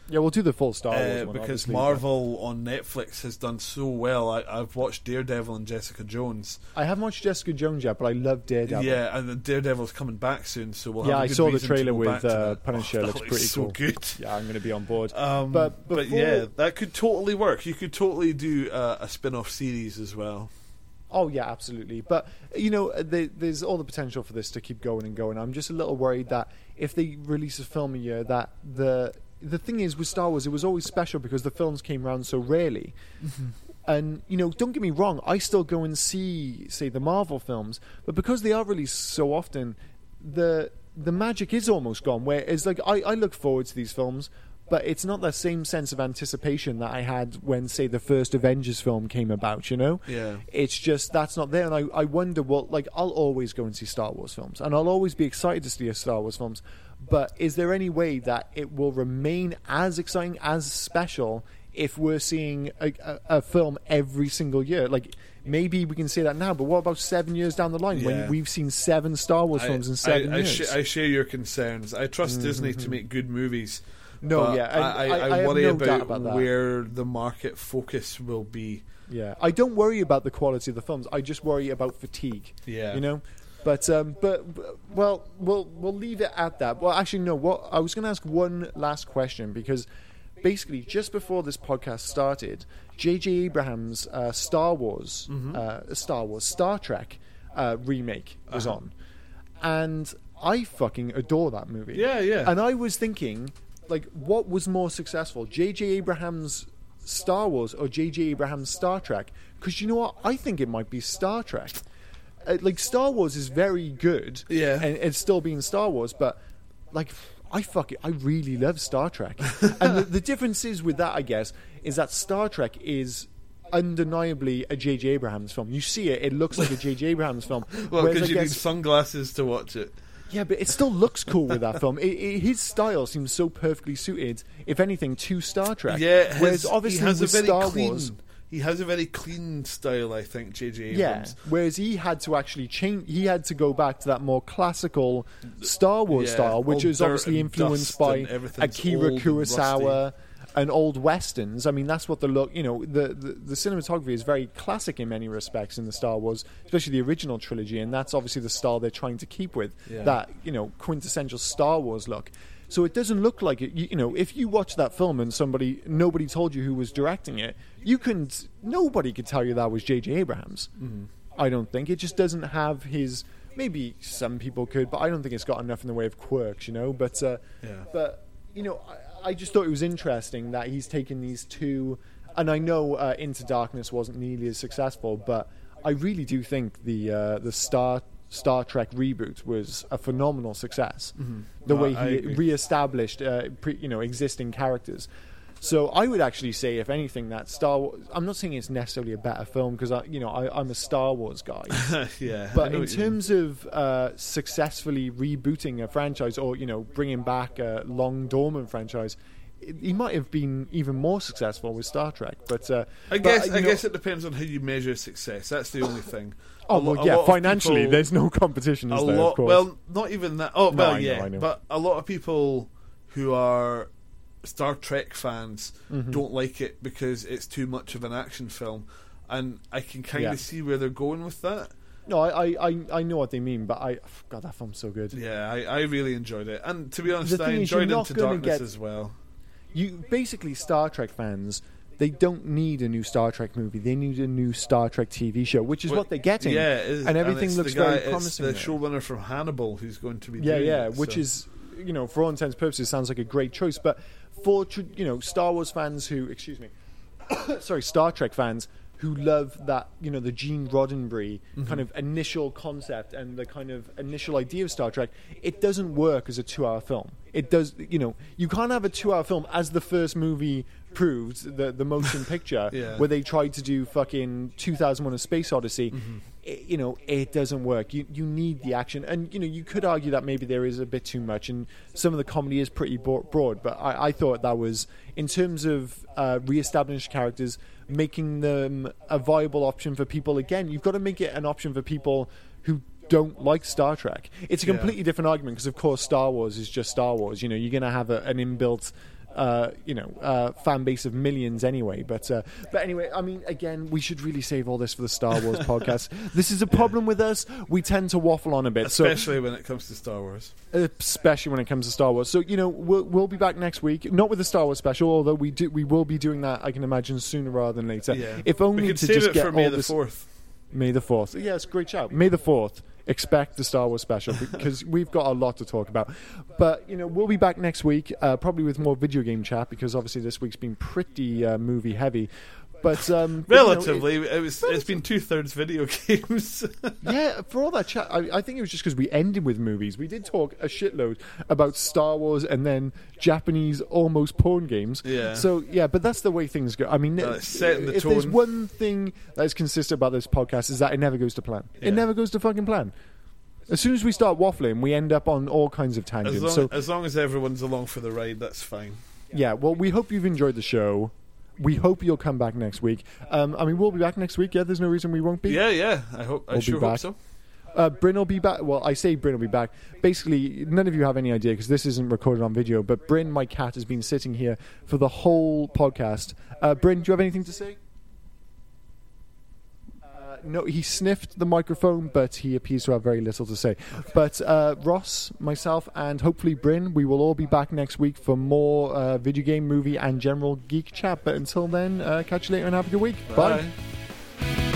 Yeah, we'll do the full Star Wars Uh, one, because obviously, Marvel on Netflix has done so well. I, I've watched Daredevil and Jessica Jones. but I haven't watched Jessica Jones yet, but I love Daredevil. Yeah, and the Daredevil's coming back soon, so we'll Yeah, have a I good saw the reason to trailer go with, back to uh, that. Punisher. Oh, Looks that pretty so cool. good. Yeah, I'm going to be on board. Um, But but, before- yeah, that could totally work. You could totally do uh, a spin-off series as well. Oh yeah, absolutely. But you know, there, there's all the potential for this to keep going and going. I'm just a little worried that if they release a film a year, that the the thing is with Star Wars, it was always special because the films came around so rarely. Mm-hmm. And you know, don't get me wrong, I still go and see, say, the Marvel films, but because they are released so often, the the magic is almost gone. Whereas, like, I, I look forward to these films, but it's not that same sense of anticipation that I had when, say, the first Avengers film came about, you know? Yeah. It's just, that's not there. And I, I wonder, well, like, I'll always go and see Star Wars films, and I'll always be excited to see Star Wars films, but is there any way that it will remain as exciting, as special, if we're seeing a, a, a film every single year? Like, maybe we can say that now, but what about seven years down the line Yeah. when we've seen seven Star Wars films in seven I, I, years? sh- I share your concerns. I trust Disney to make good movies. No, but yeah, and I, I, I- I have worry no about, doubt about that. where the market focus will be. Yeah, I don't worry about the quality of the films. I just worry about fatigue. Yeah. You know, but um, but, but well, we'll we'll leave it at that. Well, actually, no. What I was going to ask one last question, because basically just before this podcast started, J J Abrams' uh, Star Wars, Mm-hmm. uh, Star Wars, Star Trek uh, remake was Uh-huh. on, and I fucking adore that movie. Yeah, yeah. And I was thinking, like, what was more successful, J J Abrams' Star Wars or J J Abrams' Star Trek? Because you know what, I think it might be Star Trek. Uh, like, Star Wars is very good, Yeah. and it's still being Star Wars, but like, I fuck it, I really love Star Trek. And the, the difference is with that, I guess, is that Star Trek is undeniably a J J Abrams film. You see it, it looks like a J J Abrams film. Well, Whereas because I you need guess- sunglasses to watch it. yeah, but it still looks cool with that film. It, it, his style seems so perfectly suited, if anything, to Star Trek. Yeah, his, whereas obviously he has with a very Star clean. Wars, He has a very clean style, I think, J J yeah. Abrams. Whereas he had to actually change. He had to go back to that more classical Star Wars Yeah, style, which all is dirt obviously and influenced dust by and everything's Akira old and Kurosawa and old westerns. I mean, that's what the look. You know, the, the the cinematography is very classic in many respects in the Star Wars, especially the original trilogy, and that's obviously the style they're trying to keep with, Yeah. that, you know, quintessential Star Wars look. So it doesn't look like it. You, you know, if you watch that film and somebody, nobody told you who was directing it, you can. Nobody could tell you that was J J Abrams. Mm-hmm. I don't think it just doesn't have his. Maybe some people could, but I don't think it's got enough in the way of quirks. You know, but uh, Yeah. but you know, I, I just thought it was interesting that he's taken these two, and I know uh, Into Darkness wasn't nearly as successful, but I really do think the uh, the Star Star Trek reboot was a phenomenal success. Mm-hmm. The No, way I he agree. re-established, uh, pre, you know, existing characters. So I would actually say, if anything, that Star Wars. I'm not saying it's necessarily a better film because I, you know, I, I'm a Star Wars guy. yeah. I But know in what you mean. terms of uh, successfully rebooting a franchise, or, you know, bringing back a long dormant franchise, it, he might have been even more successful with Star Trek. But uh, I but, guess you I know- guess it depends on how you measure success. That's the only thing. Oh A lo- well, a yeah. lot of Financially, people- there's no competition, is a there? lot. Of course. Well, not even that. Oh, No, well, I know, yeah. I know. But a lot of people who are Star Trek fans Mm-hmm. don't like it because it's too much of an action film, and I can kind of Yeah. see where they're going with that. no, I, I, I- I know what they mean, but I, God, that film's so good. Yeah, I, I really enjoyed it, and to be honest, The I thing is, you're enjoyed not Into gonna Darkness get- as well. You basically Star Trek fans. They don't need a new Star Trek movie. They need a new Star Trek T V show, which is Well, what they're getting. Yeah, it is, and everything it's looks the guy, very it's promising. the there. showrunner from Hannibal who's going to be Yeah, doing yeah, it, which so- is, you know, for all intents and purposes, sounds like a great choice. But for, tr- you know, Star Wars fans who, excuse me, sorry, Star Trek fans who love that, you know, the Gene Roddenberry Mm-hmm. kind of initial concept and the kind of initial idea of Star Trek, it doesn't work as a two-hour film. It does, you know, you can't have a two-hour film as the first movie proved, the the motion picture, Yeah. where they tried to do fucking two thousand one: A Space Odyssey. Mm-hmm. It, you know, it doesn't work. You you need the action, and you know, you could argue that maybe there is a bit too much, and some of the comedy is pretty bo- broad. But I, I thought that was, in terms of uh, re-established characters, making them a viable option for people. Again, you've got to make it an option for people who don't like Star Trek. It's a Yeah. completely different argument because, of course, Star Wars is just Star Wars. You know, you're going to have a, an inbuilt uh, you know, uh, fan base of millions anyway. But uh, but anyway, I mean, again, we should really save all this for the Star Wars podcast. This is a problem with us. We tend to waffle on a bit, especially so, when it comes to Star Wars. Especially when it comes to Star Wars. So you know, we'll, we'll be back next week, not with the Star Wars special, although we do we will be doing that. I can imagine sooner rather than later. Yeah. If only we could to save just it get for May all the this. fourth. May the fourth. Yeah, it's a great shout. May the fourth. Expect the Star Wars special because we've got a lot to talk about. But, you know, we'll be back next week, uh, probably with more video game chat because obviously this week's been pretty uh, movie heavy. But um, relatively, but, you know, it, it was. It's been two thirds video games. Yeah, for all that chat, I, I think it was just because we ended with movies. We did talk a shitload about Star Wars and then Japanese almost porn games. Yeah. So yeah, but that's the way things go. I mean, uh, setting the if tone. There's one thing that is consistent about this podcast is that it never goes to plan. Yeah. It never goes to fucking plan. As soon as we start waffling, we end up on all kinds of tangents. As long, so as long as everyone's along for the ride, that's fine. Yeah. Well, we hope you've enjoyed the show. We hope you'll come back next week. Um, I mean, we'll be back next week. Yeah, there's no reason we won't be. Yeah, yeah. I hope. We'll I sure be back. hope so. Uh, Bryn will be back. Well, I say Bryn will be back. Basically, none of you have any idea because this isn't recorded on video. But Bryn, my cat, has been sitting here for the whole podcast. Uh, Bryn, do you have anything to say? Uh, no, he sniffed the microphone, but he appears to have very little to say. Okay. But uh, Ross, myself, and hopefully Bryn, we will all be back next week for more uh, video game, movie, and general geek chat. But until then, uh, catch you later and have a good week. Bye. Bye.